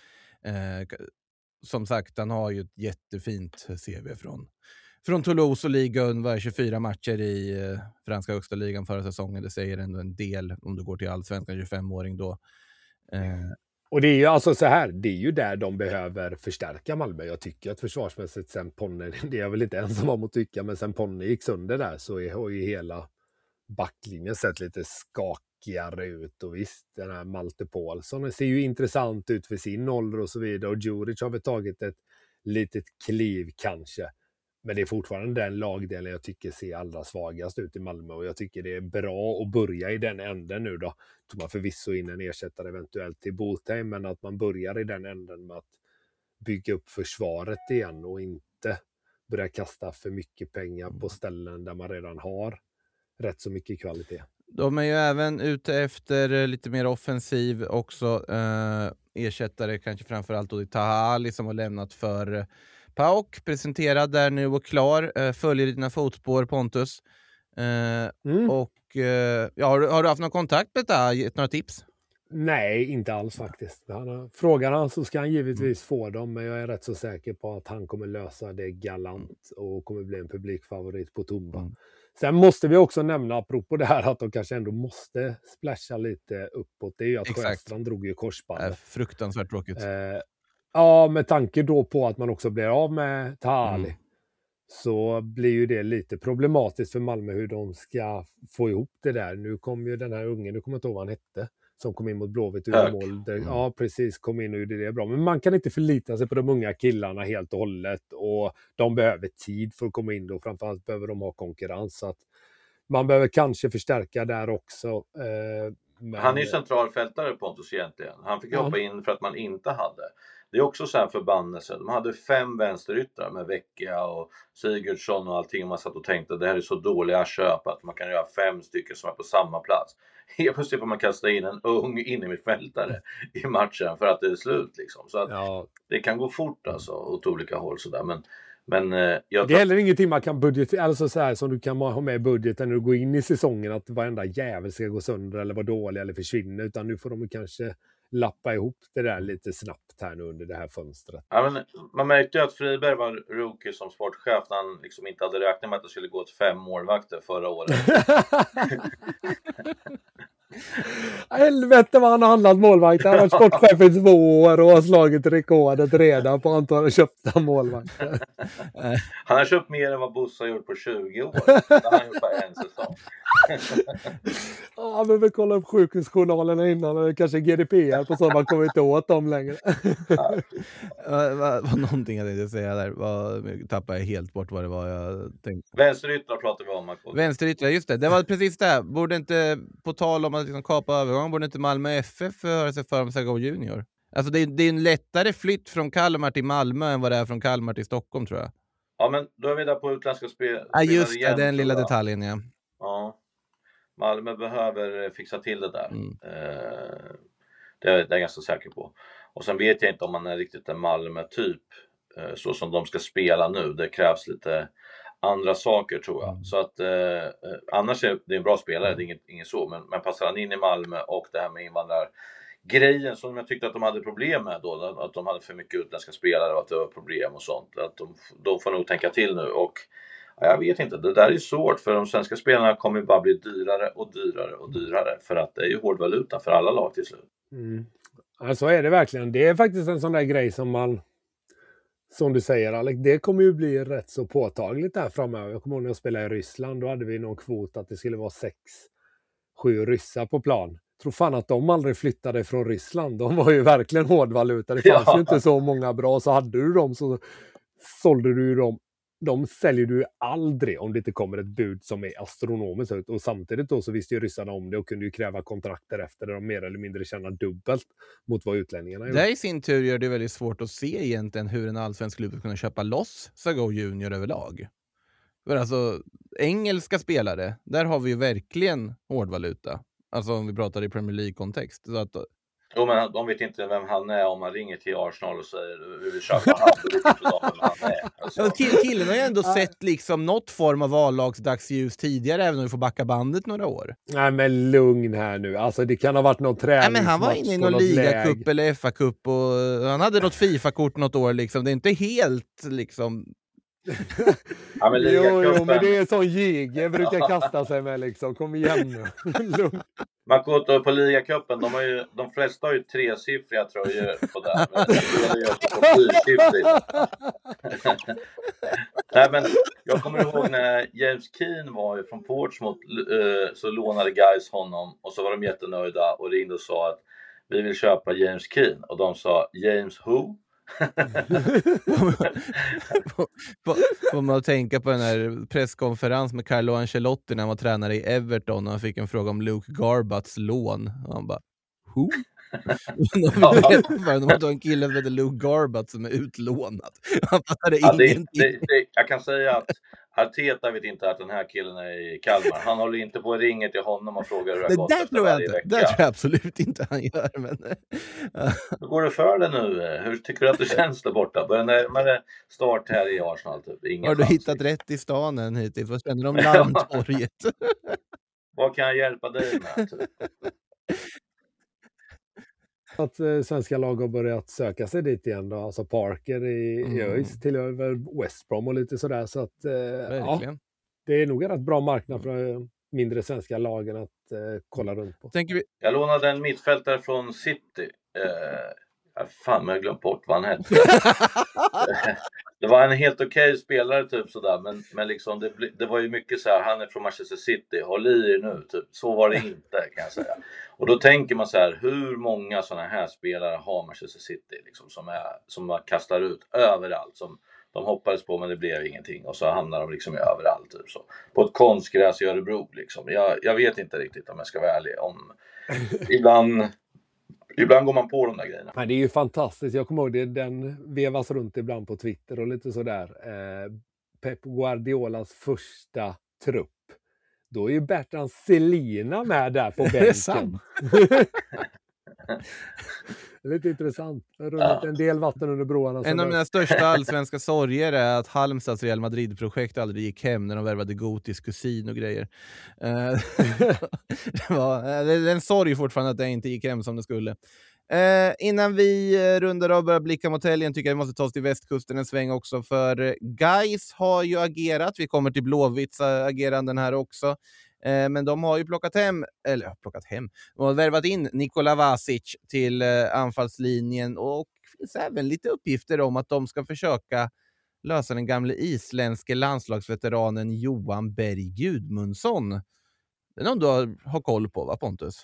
Som sagt, han har ju ett jättefint CV från Toulouse och ligan, var 24 matcher i franska högsta ligan förra säsongen. Det säger ändå en del om du går till allsvenskan 25-åring då. Och det är ju alltså så här, det är ju där de behöver förstärka Malmö. Jag tycker att försvarsmässigt sen Ponne, det är väl inte ensam om att tycka, men sen Ponne gick sönder där så har ju hela backlinjen sett lite skakigare ut. Och visst, den här Malte Paulsson ser ju intressant ut för sin ålder och så vidare. Och Djuric har väl tagit ett litet kliv kanske. Men det är fortfarande den lagdelen jag tycker ser allra svagast ut i Malmö, och jag tycker det är bra att börja i den änden nu då. Tog man förvisso in en ersättare eventuellt till Botheim, men att man börjar i den änden med att bygga upp försvaret igen och inte börja kasta för mycket pengar på ställen där man redan har rätt så mycket kvalitet. De är ju även ute efter lite mer offensiv också. Ersättare kanske framförallt då i Taha Ali som har lämnat för PAOK, presenterad där nu och klar. Följer dina fotspår, Pontus. Och har du haft någon kontakt med det? Gett några tips? Nej, inte alls faktiskt. Frågar han så ska han givetvis få dem, men jag är rätt så säker på att han kommer lösa det galant och kommer bli en publikfavorit på Tumba. Sen måste vi också nämna, apropå det här, att de kanske ändå måste splasha lite uppåt. Det är ju att Sjöstrand drog ju korsbandet. Fruktansvärt tråkigt. Ja, med tanke då på att man också blir av med Tahali så blir ju det lite problematiskt för Malmö hur de ska få ihop det där. Nu kom ju den här ungen, nu kommer jag inte ihåg vad han hette, som kom in mot Blåvitt ur mål. Ja, precis, kom in och gjorde det bra. Men man kan inte förlita sig på de unga killarna helt och hållet, och de behöver tid för att komma in, och framförallt behöver de ha konkurrens. Så att man behöver kanske förstärka där också. Men, han är ju centralfältare Pontus egentligen. Han fick hoppa in för att man inte hade. Det är också så här förbannelse. De hade 5 vänsteryttrar med Vecchia och Sigurdsson och allting. Man satt och tänkte att det här är så dåliga köp att man kan göra 5 stycken som är på samma plats. Helt plötsligt får man kasta in en ung innermittfältare i matchen för att det är slut liksom. Så att det kan gå fort alltså åt olika håll sådär. Men det är heller ingenting man kan budgetera, alltså så här som du kan ha med i budgeten när du går in i säsongen, att varenda jävel ska gå sönder eller vara dålig eller försvinna, utan nu får de kanske lappa ihop det där lite snabbt här nu under det här fönstret. Ja, men man märkte ju att Friberg var rookie som sportchef när han liksom inte hade räknat med att det skulle gå till 5 målvakter förra året. Helvete vad han har handlat målvakter. Han har varit sportchef i 2 år och har slagit rekordet redan på antalet köpta målvakter. Han har köpt mer än vad Bosse har gjort på 20 år. Det har han gjort på en säsong. Ja, men vi kollar upp sjukhusjournalerna innan, eller kanske GDPR på så man kommer inte åt dem längre. Var någonting jag tänkte säga där. Tappade jag helt bort vad det var jag tänkte. Vänsteryttrar pratar vi om. Vänsteryttrar, just det. Det var precis det. Borde inte, på tal om att liksom kapa övergång, borde inte Malmö FF höra sig för om Sagao Junior? Alltså det är en lättare flytt från Kalmar till Malmö än vad det är från Kalmar till Stockholm, tror jag. Ja, men då är vi där på utländska spelare. Ja, just det, den lilla detaljen, ja. Ja. Malmö behöver fixa till det där. Det är jag ganska säker på. Och sen vet jag inte om man är riktigt en Malmö-typ så som de ska spela nu. Det krävs lite andra saker, tror jag. Så att annars är det en bra spelare, det är inget så. Men passar han in i Malmö och det här med invandrargrejen som jag tyckte att de hade problem med då, att de hade för mycket utländska spelare och att det var problem och sånt. Att de får nog tänka till nu. Och jag vet inte, det där är svårt för de svenska spelarna kommer bara bli dyrare och dyrare och dyrare för att det är ju hård valuta för alla lag till slut. Ja, så är det verkligen. Det är faktiskt en sån där grej som du säger, Alex, det kommer ju bli rätt så påtagligt där framöver. Jag kommer ihåg när jag spelade i Ryssland, då hade vi någon kvot att det skulle vara 6-7 ryssar på plan. Jag tror fan att de aldrig flyttade från Ryssland. De var ju verkligen hårdvaluta. Det fanns ju inte så många bra, så hade du dem så sålde du dem. De säljer du aldrig om det inte kommer ett bud som är astronomiskt ut. Och samtidigt då så visste ju ryssarna om det och kunde ju kräva kontrakter efter där de mer eller mindre tjänar dubbelt mot vad utlänningarna gör. Det i sin tur gör det väldigt svårt att se egentligen hur en allsvensk klubb ska kunna köpa loss Sagao Junior överlag. För alltså, engelska spelare, där har vi ju verkligen hårdvaluta. Alltså om vi pratar i Premier League-kontext. Så att Jo, men de vet inte vem han är om man ringer till Arsenal och säger vi vill köpa han. Då vet inte de vem han är. Alltså. Ja, killen har ju ändå sett liksom något form av A-lagsdagsljus tidigare, även om vi får backa bandet några år. Nej, men lugn här nu. Alltså det kan ha varit någon träningsmatch. Nej, men han var inne i någon ligacup eller FA-cup och han hade något FIFA-kort något år liksom. Det är inte helt liksom... Ja, men jo, men det är sån Jäger brukar kasta sig med liksom. Kom igen nu. Lugn. Makoto på ligacupen, de flesta har ju 3-siffriga tröjor på där. Men det är på 4-siffrigt. Nej, men jag kommer ihåg när James Keane var från Portsmouth, så lånade guys honom och så var de jättenöjda och ringde och sa att vi vill köpa James Keane och de sa James who? Får man tänka på den här presskonferens med Carlo Ancelotti när han var tränare i Everton och han fick en fråga om Luke Garbats lån och han bara who? De hade en kille som heter Luke Garbat som är utlånad. Han fattade ingenting. Jag kan säga att Arteta vet inte att den här killen är i Kalmar. Han håller inte på att ringa till honom och frågar hur det har gått efter varje vecka. Det tror jag absolut inte han gör. Men... Hur går det för dig nu? Hur tycker du att det känns där borta? Börjar närmare start här i Arsenal? Typ. Har du hittat rätt i stan än hittills? Vad känner du om Landtorget? Vad kan jag hjälpa dig med? Typ? Att svenska lag har börjat söka sig dit igen då. Alltså Parker i ÖIS tillhör West Brom och lite sådär. Så att ja, det är nog en rätt bra marknad för mindre svenska lagen att kolla runt på. Jag lånade en mittfältare från City. Fan, jag har glömt bort vad han hette. Det var en helt okej spelare typ sådär, men liksom det var ju mycket så här, han är från Manchester City, håll i er nu typ. Så var det inte, kan jag säga. Och då tänker man så här, hur många sådana här spelare har Manchester City liksom, som man kastar ut överallt, som de hoppades på men det blev ingenting och så hamnar de liksom överallt typ så. På ett konstgräs i Örebro liksom. Jag vet inte riktigt om jag ska vara ärlig om ibland går man på de där grejerna. Nej, det är ju fantastiskt. Jag kommer ihåg det, den vevas runt ibland på Twitter och lite sådär. Pep Guardiolas första trupp. Då är ju Bertrand Selina med där på bänken. Det är sant. Lite intressant. Det har runnit en del vatten under broarna. En av mina största allsvenska sorger är att Halmstads Real Madrid-projekt aldrig gick hem när de värvade Gotis kusin och grejer. Det är en sorg fortfarande att det inte gick hem som det skulle. Innan vi rundar av och börjar blicka mot helgen tycker jag vi måste ta oss till västkusten en sväng också, för Gais har ju agerat. Vi kommer till Blåvitts ageranden här också. Men de har ju plockat hem, de har värvat in Nikola Vasic till anfallslinjen, och det finns även lite uppgifter om att de ska försöka lösa den gamla isländske landslagsveteranen Johan Berg Gudmundsson. Det är någon du har koll på, va Pontus?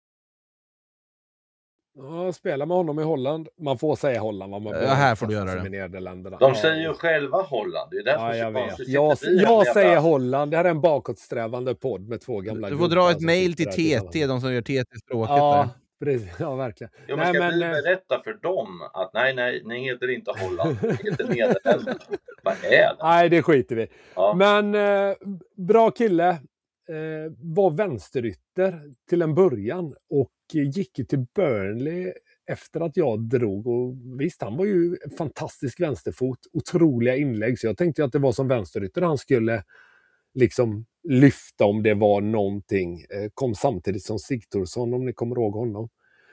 Ja, spela med honom i Holland. Man får säga Holland. Man här får du göra det. Nederländerna. De säger ju själva Holland. Det är därför jag vet. Jag säger Holland. Det här är en bakåtsträvande podd med två gamla. Du får dra ett mejl till TT, de som gör TT-språket där. Precis. Ja, verkligen. Jo, men ska vi berätta för dem att nej, ni heter inte Holland, ni heter Nederländerna. Vad är det? Nej, det skiter vi. Ja. Men bra kille. Var vänsterytter till en början och gick till Burnley efter att jag drog. Och visst, han var ju en fantastisk vänsterfot, otroliga inlägg, så jag tänkte att det var som vänsterytter han skulle liksom lyfta om det var någonting. Kom samtidigt som Sigthorsson, om ni kommer ihåg honom,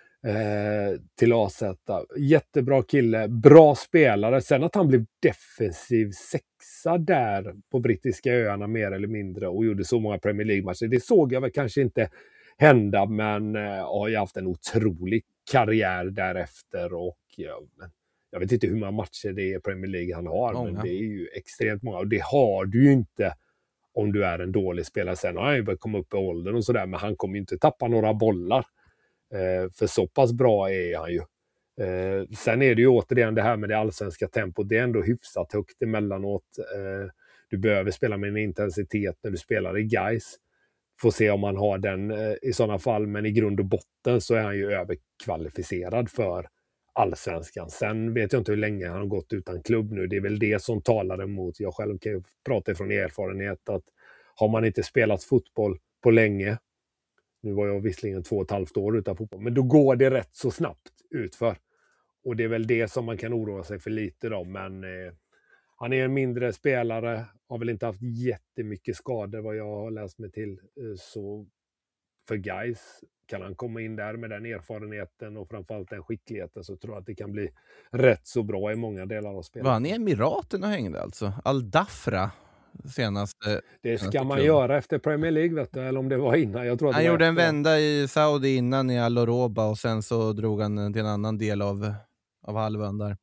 till AZ. Jättebra kille, bra spelare. Sen att han blev defensiv sexa där på brittiska öarna mer eller mindre och gjorde så många Premier League-matcher, det såg jag väl kanske inte hända, men har ju haft en otrolig karriär därefter, och jag vet inte hur många matcher det är Premier League han har, men det är ju extremt många, och det har du ju inte om du är en dålig spelare. Sen har han ju börjat komma upp i åldern och sådär, men han kommer ju inte tappa några bollar. För så pass bra är han ju. Sen är det ju återigen det här med det allsvenska tempot. Det är ändå hyfsat högt emellanåt. Du behöver spela med en intensitet när du spelar i Gais. Får se om man har den i sådana fall. Men i grund och botten så är han ju överkvalificerad för allsvenskan. Sen vet jag inte hur länge han har gått utan klubb nu. Det är väl det som talar emot. Jag själv kan ju prata från erfarenhet att har man inte spelat fotboll på länge, nu var jag visserligen 2,5 år utan fotboll, men då går det rätt så snabbt utför. Och det är väl det som man kan oroa sig för lite då, men han är en mindre spelare, har väl inte haft jättemycket skador vad jag har läst mig till, så för Gais kan han komma in där med den erfarenheten och framförallt den skickligheten, så tror jag att det kan bli rätt så bra i många delar av spelet. Var han i Emiraten och hängde alltså? Al-Dafra senaste. Det ska man göra efter Premier League, vet du, eller om det var innan. Jag tror att han gjorde en vända i Saudi innan i Al-Oroba och sen så drog han till en annan del av halvön där.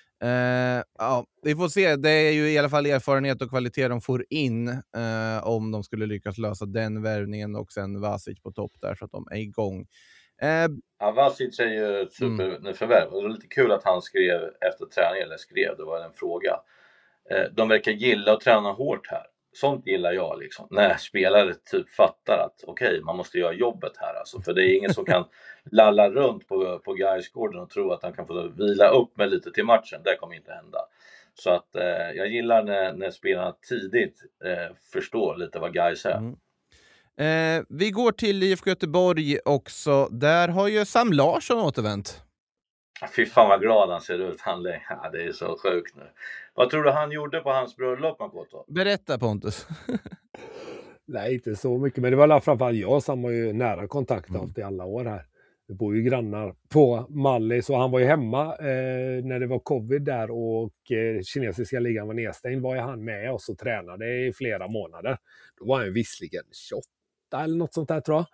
Ja, vi får se. Det är ju i alla fall erfarenhet och kvalitet de får in om de skulle lyckas lösa den värvningen, och sen Vasic på topp där så att de är igång. Vasic är ju ett superförvärv. Det var lite kul att han skrev efter träningen, det var en fråga. De verkar gilla att träna hårt här. Sånt gillar jag liksom. När spelare typ fattar att okej, man måste göra jobbet här alltså. För det är ingen som kan lalla runt på Gaisgården och tro att han kan få vila upp med lite till matchen. Det kommer inte hända. Så att jag gillar när spelarna tidigt förstår lite vad Gais är. Vi går till IFK Göteborg också. Där har ju Sam Larsson återvänt. Fy fan vad glad han ser ut. Ja, det är så sjukt nu. Vad tror du han gjorde på hans bröllop, Makoto? Berätta, Pontus. Nej, inte så mycket. Men det var framförallt jag som har ju nära kontakt haft i alla år här. Vi bor ju grannar på Mallis, så han var ju hemma när det var covid där och kinesiska ligan var nedstängd. Var ju han med oss och tränade i flera månader. Då var han ju visserligen 28 eller något sånt där tror jag.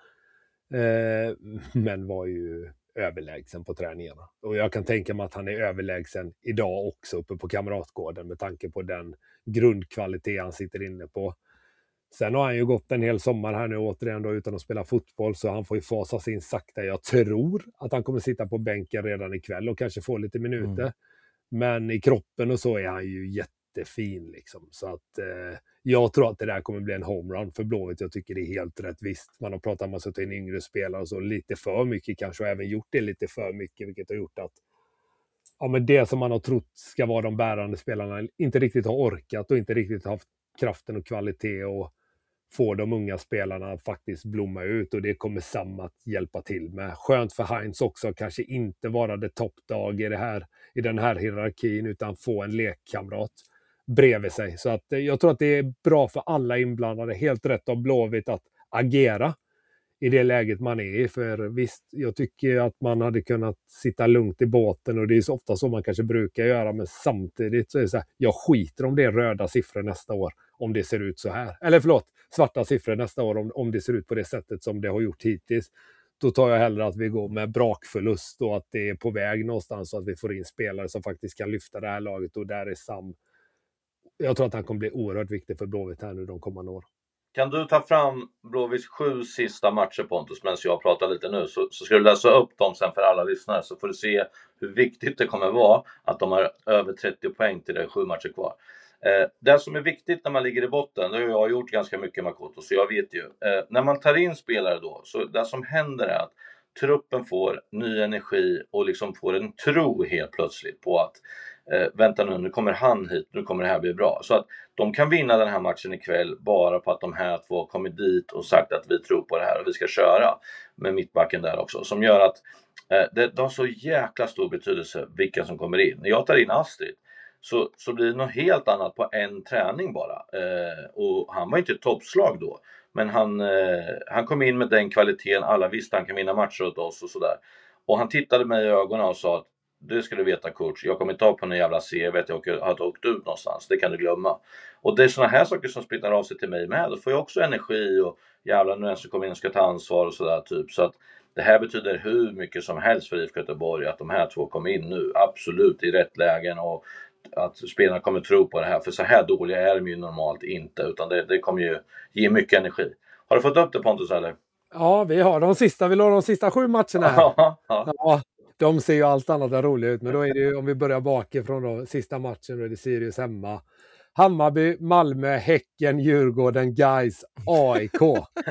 Men var ju överlägsen på träningarna. Och jag kan tänka mig att han är överlägsen idag också uppe på Kamratgården med tanke på den grundkvalitet han sitter inne på. Sen har han ju gått en hel sommar här nu återigen då utan att spela fotboll, så han får ju fasas in sakta. Jag tror att han kommer sitta på bänken redan ikväll och kanske få lite minuter. Men i kroppen och så är han ju jättefin liksom. Så att jag tror att det där kommer bli en homerun för Blåvitt. Jag tycker det är helt rätt. Visst, man har pratat om att sätta in yngre spelare och så lite för mycket kanske, och även gjort det lite för mycket, vilket har gjort att men det som man har trott ska vara de bärande spelarna inte riktigt har orkat och inte riktigt haft kraften och kvalitet och få de unga spelarna att faktiskt blomma ut, och det kommer Sam att hjälpa till med. Skönt för Heinz också, kanske inte vara det toppdag i den här hierarkin, utan få en lekkamrat bredvid sig. Så att jag tror att det är bra för alla inblandade. Helt rätt av Blåvitt att agera i det läget man är i. För visst, jag tycker att man hade kunnat sitta lugnt i båten, och det är så ofta så man kanske brukar göra, men samtidigt så är det så här, jag skiter om det är röda siffror nästa år om det ser ut så här. Eller förlåt, svarta siffror nästa år om det ser ut på det sättet som det har gjort hittills. Då tar jag hellre att vi går med brakförlust och att det är på väg någonstans, så att vi får in spelare som faktiskt kan lyfta det här laget, och där är Sam. Jag tror att han kommer bli oerhört viktig för Blåvitt här nu de kommande år. Kan du ta fram Blåvitts 7 sista matcher, Pontus, medan jag pratar lite nu, så ska du läsa upp dem sen för alla lyssnare, så får du se hur viktigt det kommer vara att de har över 30 poäng till det är 7 matcher kvar. Det som är viktigt när man ligger i botten, det har jag gjort ganska mycket Makoto, så jag vet ju. När man tar in spelare då, så det som händer är att truppen får ny energi och liksom får en tro helt plötsligt på att vänta nu kommer han hit, nu kommer det här bli bra. Så att de kan vinna den här matchen ikväll bara på att de här två kommit dit och sagt att vi tror på det här och vi ska köra med mittbacken där också. Som gör att det har så jäkla stor betydelse vilka som kommer in. När jag tar in Astrid så blir det något helt annat på en träning bara. Och han var inte ett toppslag då. Men han kom in med den kvaliteten, alla visste han kan vinna matcher åt oss och sådär. Och han tittade mig i ögonen och sa att du skulle veta coach, jag kommer inte ta på en jävla CV att jag har åkt ut någonstans, det kan du glömma. Och det är såna här saker som splittar av sig till mig med. Då får jag också energi och jävlar nu så kommer in och ska ta ansvar och sådär typ. Så att det här betyder hur mycket som helst för IFK Göteborg att de här två kommer in nu, absolut i rätt lägen, och att spelarna kommer tro på det här. För så här dåliga är de ju normalt inte, utan det kommer ju ge mycket energi. Har du fått upp det, Pontus, eller? Ja, vi har de sista 7 matcherna här. Ja, de ser ju allt annat än roliga ut, men då är det ju, om vi börjar bakifrån då, sista matchen, då är det Sirius hemma. Hammarby, Malmö, Häcken, Djurgården, Gais, AIK.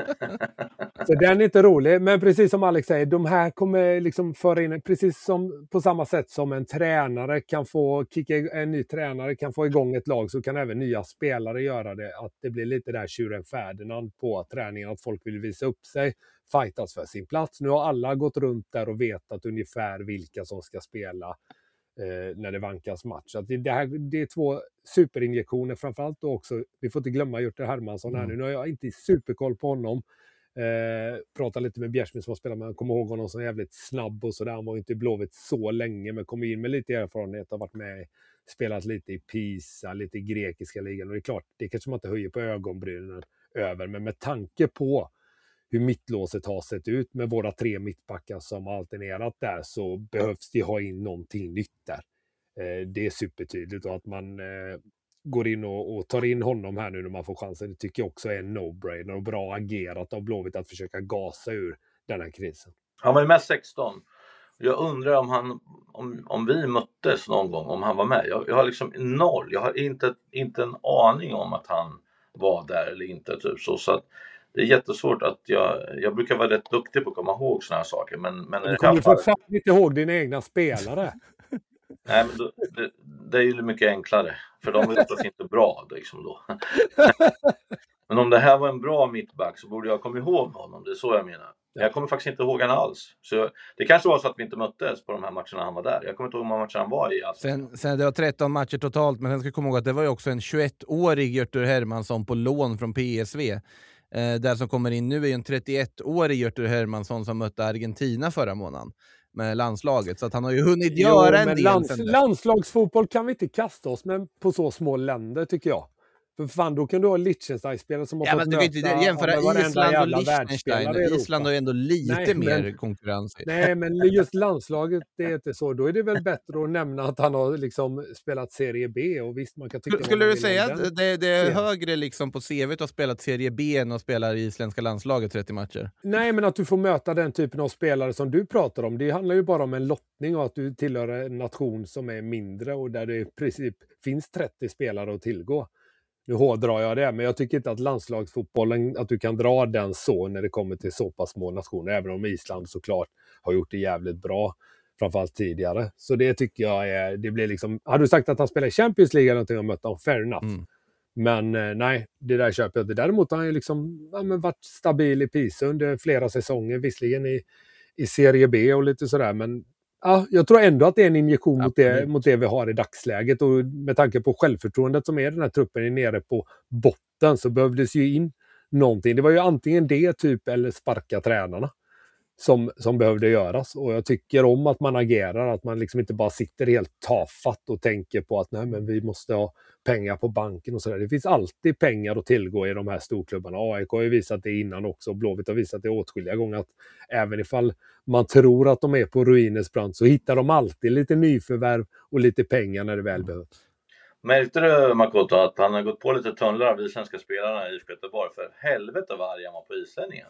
Så den är inte rolig, men precis som Alex säger, de här kommer liksom föra in, precis som på samma sätt som en tränare kan få en ny tränare kan få igång ett lag, så kan även nya spelare göra det. Att det blir lite där tjuren Ferdinand på träningen, att folk vill visa upp sig, fightas för sin plats. Nu har alla gått runt där och vetat ungefär vilka som ska spela när det vankas match. Så att det är 2 superinjektioner, framförallt då också, vi får inte glömma Jörter Hermansson här nu. Nu har jag inte superkoll på honom. Pratar lite med Bjärsmyr som har spelat med, kommer ihåg honom som jävligt snabb och sådär. Han var inte i Blåvitt så länge, men kom in med lite erfarenhet, har varit med, spelat lite i Pisa, lite i grekiska ligan, och det är klart, det kanske man inte höjer på ögonbrynen över, men med tanke på hur mittlåset har sett ut med våra 3 mittbackar som alternerat där, så behövs det ha in någonting nytt där. Det är supertydligt, och att man går in och tar in honom här nu när man får chansen, det tycker jag också är en no-brainer, och bra agerat av Blåvitt att försöka gasa ur den här krisen. Han var ju med 16. Jag undrar om vi möttes någon gång, om han var med. Jag har liksom 0. Jag har inte en aning om att han var där eller inte typ så att det är jättesvårt att jag brukar vara rätt duktig på att komma ihåg såna här saker. Men du kommer för fan inte ihåg dina egna spelare. Nej, men det är ju mycket enklare. För de är oftast inte bra liksom då. Men om det här var en bra mittback så borde jag komma ihåg honom. Det är så jag menar. Jag kommer faktiskt inte ihåg han alls. Så det kanske var så att vi inte möttes på de här matcherna han var där. Jag kommer inte ihåg hur många matcher han var i. Alltså. Sen det var 13 matcher totalt, men sen ska jag komma ihåg att det var ju också en 21-årig Jörter Hermansson på lån från PSV. Där som kommer in nu är ju en 31-årig Jörter Hermansson som mötte Argentina förra månaden med landslaget. Så att han har ju hunnit göra en del. Landslagsfotboll kan vi inte kasta oss med på så små länder, tycker jag. För fan, då kan du ha Liechtenstein-spelare som har Ja, fått men du kan inte möta jämföra varenda Island och jävla Liechtenstein. världsspelare i Europa. Island har ju ändå lite Nej, mer men- konkurrens. Nej, men just landslaget, det är inte så. Då är det väl bättre att nämna att han har liksom spelat Serie B. Och visst, man kan tycka Skulle vad man du vill säga om den. att det är serien. högre liksom på CV att ha spelat Serie B än att spela i isländska landslaget 30 matcher? Nej, men att du får möta den typen av spelare som du pratar om. Det handlar ju bara om en lottning och att du tillhör en nation som är mindre och där det i princip finns 30 spelare att tillgå. Nu hårdrar jag det, men jag tycker inte att landslagsfotbollen, att du kan dra den så när det kommer till så pass små nationer, även om Island såklart har gjort det jävligt bra, framförallt tidigare. Så det tycker jag är, det blir liksom, hade du sagt att han spelar i Champions League eller någonting och mött dem, fair enough. Men nej, det där köper jag inte. Däremot har han ju liksom varit stabil i Pisa under flera säsonger, visserligen i Serie B och lite sådär, men ja, jag tror ändå att det är en injektion mot det vi har i dagsläget, och med tanke på självförtroendet som är den här truppen är nere på botten, så behövdes ju in någonting. Det var ju antingen det typ eller sparka tränarna som behövde göras, och jag tycker om att man agerar, att man liksom inte bara sitter helt tafatt och tänker på att nej, men vi måste ha pengar på banken och sådär. Det finns alltid pengar att tillgå i de här storklubbarna. AIK har ju visat det innan också, och Blåvitt har visat det åtskilliga gånger, att även ifall man tror att de är på ruinens brant så hittar de alltid lite nyförvärv och lite pengar när det väl behövs. Märkte du, Makoto, att han har gått på lite tunnlar av de svenska spelarna i IFK Göteborg? För helvete vad arga man på islänningarna.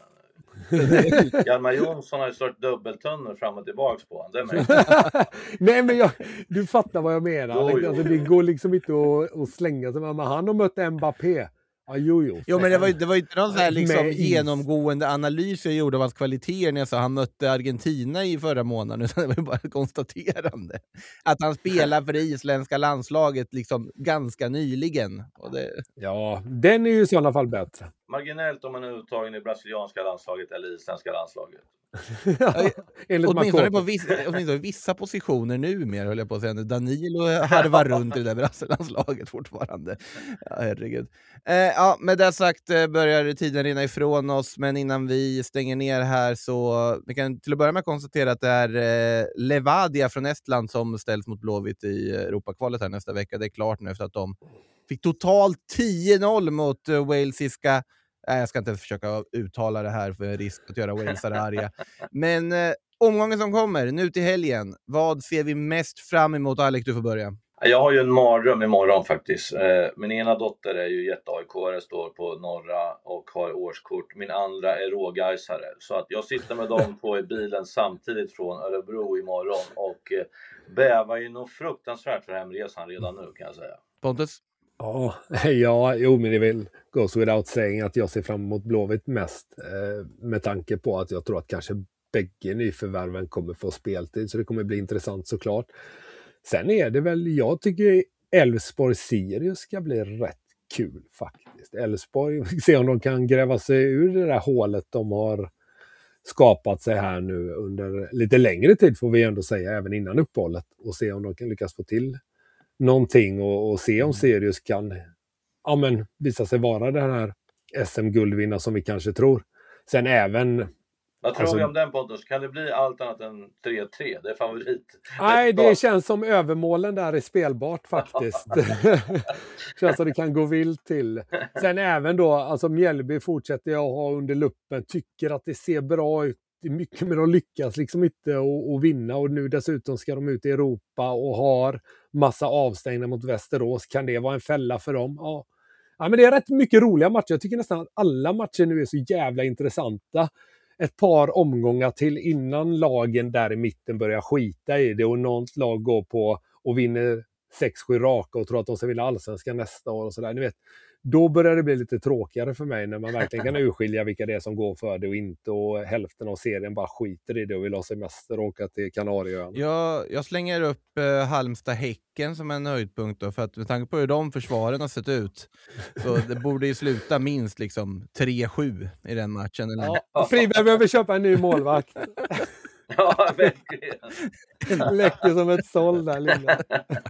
Hjalmar Jonsson har ju stört dubbeltunnor fram och tillbaka på honom. Nej, men du fattar vad jag menar. Jo. Alltså, det går liksom inte att slänga sig. Men han har mött Mbappé. Ja, jo. Jo, men det var ju inte någon så här liksom Med is. genomgående analys jag gjorde av hans kvaliteter när jag sa han mötte Argentina i förra månaden, utan det var ju bara ett konstaterande. Att han spelar för det isländska landslaget liksom ganska nyligen. Och det... Ja, den är ju i sådana fall bättre. Marginellt om man är uttagen i brasilianska landslaget eller isländska landslaget. Enligt Åtminstone Makoto. på vissa positioner numera, höll jag på att säga. Danilo harvar runt i det där brasilianlandslaget fortfarande. Ja, herregud. Ja, med det sagt börjar tiden rinna ifrån oss, men innan vi stänger ner här så vi kan till att börja med konstatera att det är Levadia från Estland som ställs mot Blåvitt i Europakvalet här nästa vecka. Det är klart nu efter att de fick totalt 10-0 mot walesiska. Jag ska inte försöka uttala det här för risk att göra walesare arga. Men omgången som kommer, nu till helgen. Vad ser vi mest fram emot? Alex, du får börja. Jag har ju en mardröm imorgon faktiskt. Min ena dotter är ju jätte-AIK-are, står på norra och har årskort. Min andra är rågaisare. Så att jag sitter med dem två i bilen samtidigt från Örebro imorgon. Och bävar ju nog fruktansvärt för hemresan redan nu, kan jag säga. Pontus? Ja, jo, men det vill goes without saying att jag ser fram emot Blåvitt mest, med tanke på att jag tror att kanske bägge nyförvärven kommer få speltid, så det kommer bli intressant såklart. Sen är det väl, jag tycker Elfsborg-Sirius ska bli rätt kul faktiskt. Elfsborg, se om de kan gräva sig ur det där hålet de har skapat sig här nu under lite längre tid, får vi ändå säga, även innan uppehållet, och se om de kan lyckas få till någonting och se om Sirius kan visa sig vara den här SM-guldvinnare som vi kanske tror. Sen även... Vad tror vi om den, Pontus? Kan det bli allt annat än 3-3? Det är favorit. Nej, det känns som övermålen där är spelbart faktiskt. Känns som det kan gå vilt till. Sen även då, alltså Mjällby fortsätter jag ha under luppen. Tycker att det ser bra ut. Det är mycket, men de lyckas liksom inte att vinna, och nu dessutom ska de ut i Europa och har massa avstängningar mot Västerås. Kan det vara en fälla för dem? Ja, men det är rätt mycket roliga matcher. Jag tycker nästan att alla matcher nu är så jävla intressanta. Ett par omgångar till innan lagen där i mitten börjar skita i det och något lag går på och vinner 6-7 raka och tror att de ska vinna allsvenskan nästa år och sådär. Ni vet, då börjar det bli lite tråkigare för mig när man verkligen kan urskilja vilka det är som går för det och inte, och hälften av serien bara skiter i det och vill ha semester och åka till Kanarieöarna. Jag slänger upp Halmstad-Häcken som en höjdpunkt då, för att med tanke på hur de försvaren har sett ut, så det borde ju sluta minst liksom 3-7 i den matchen. Eller? Ja, Friberg behöver köpa en ny målvakt. Ja, verkligen. Läcker som ett såll där, Linda.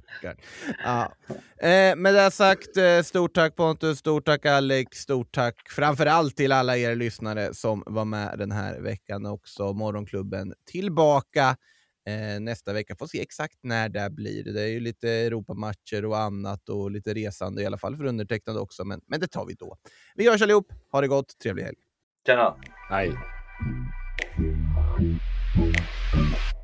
Ja. Med det sagt, stort tack Pontus, stort tack Alex, stort tack framförallt till alla er lyssnare som var med den här veckan också. Morgonklubben tillbaka nästa vecka. Får se exakt när det blir. Det är ju lite Europamatcher och annat och lite resande i alla fall för undertecknade också. Men det tar vi då. Vi görs allihop. Ha det gott. Trevlig helg. Tjena. Hej.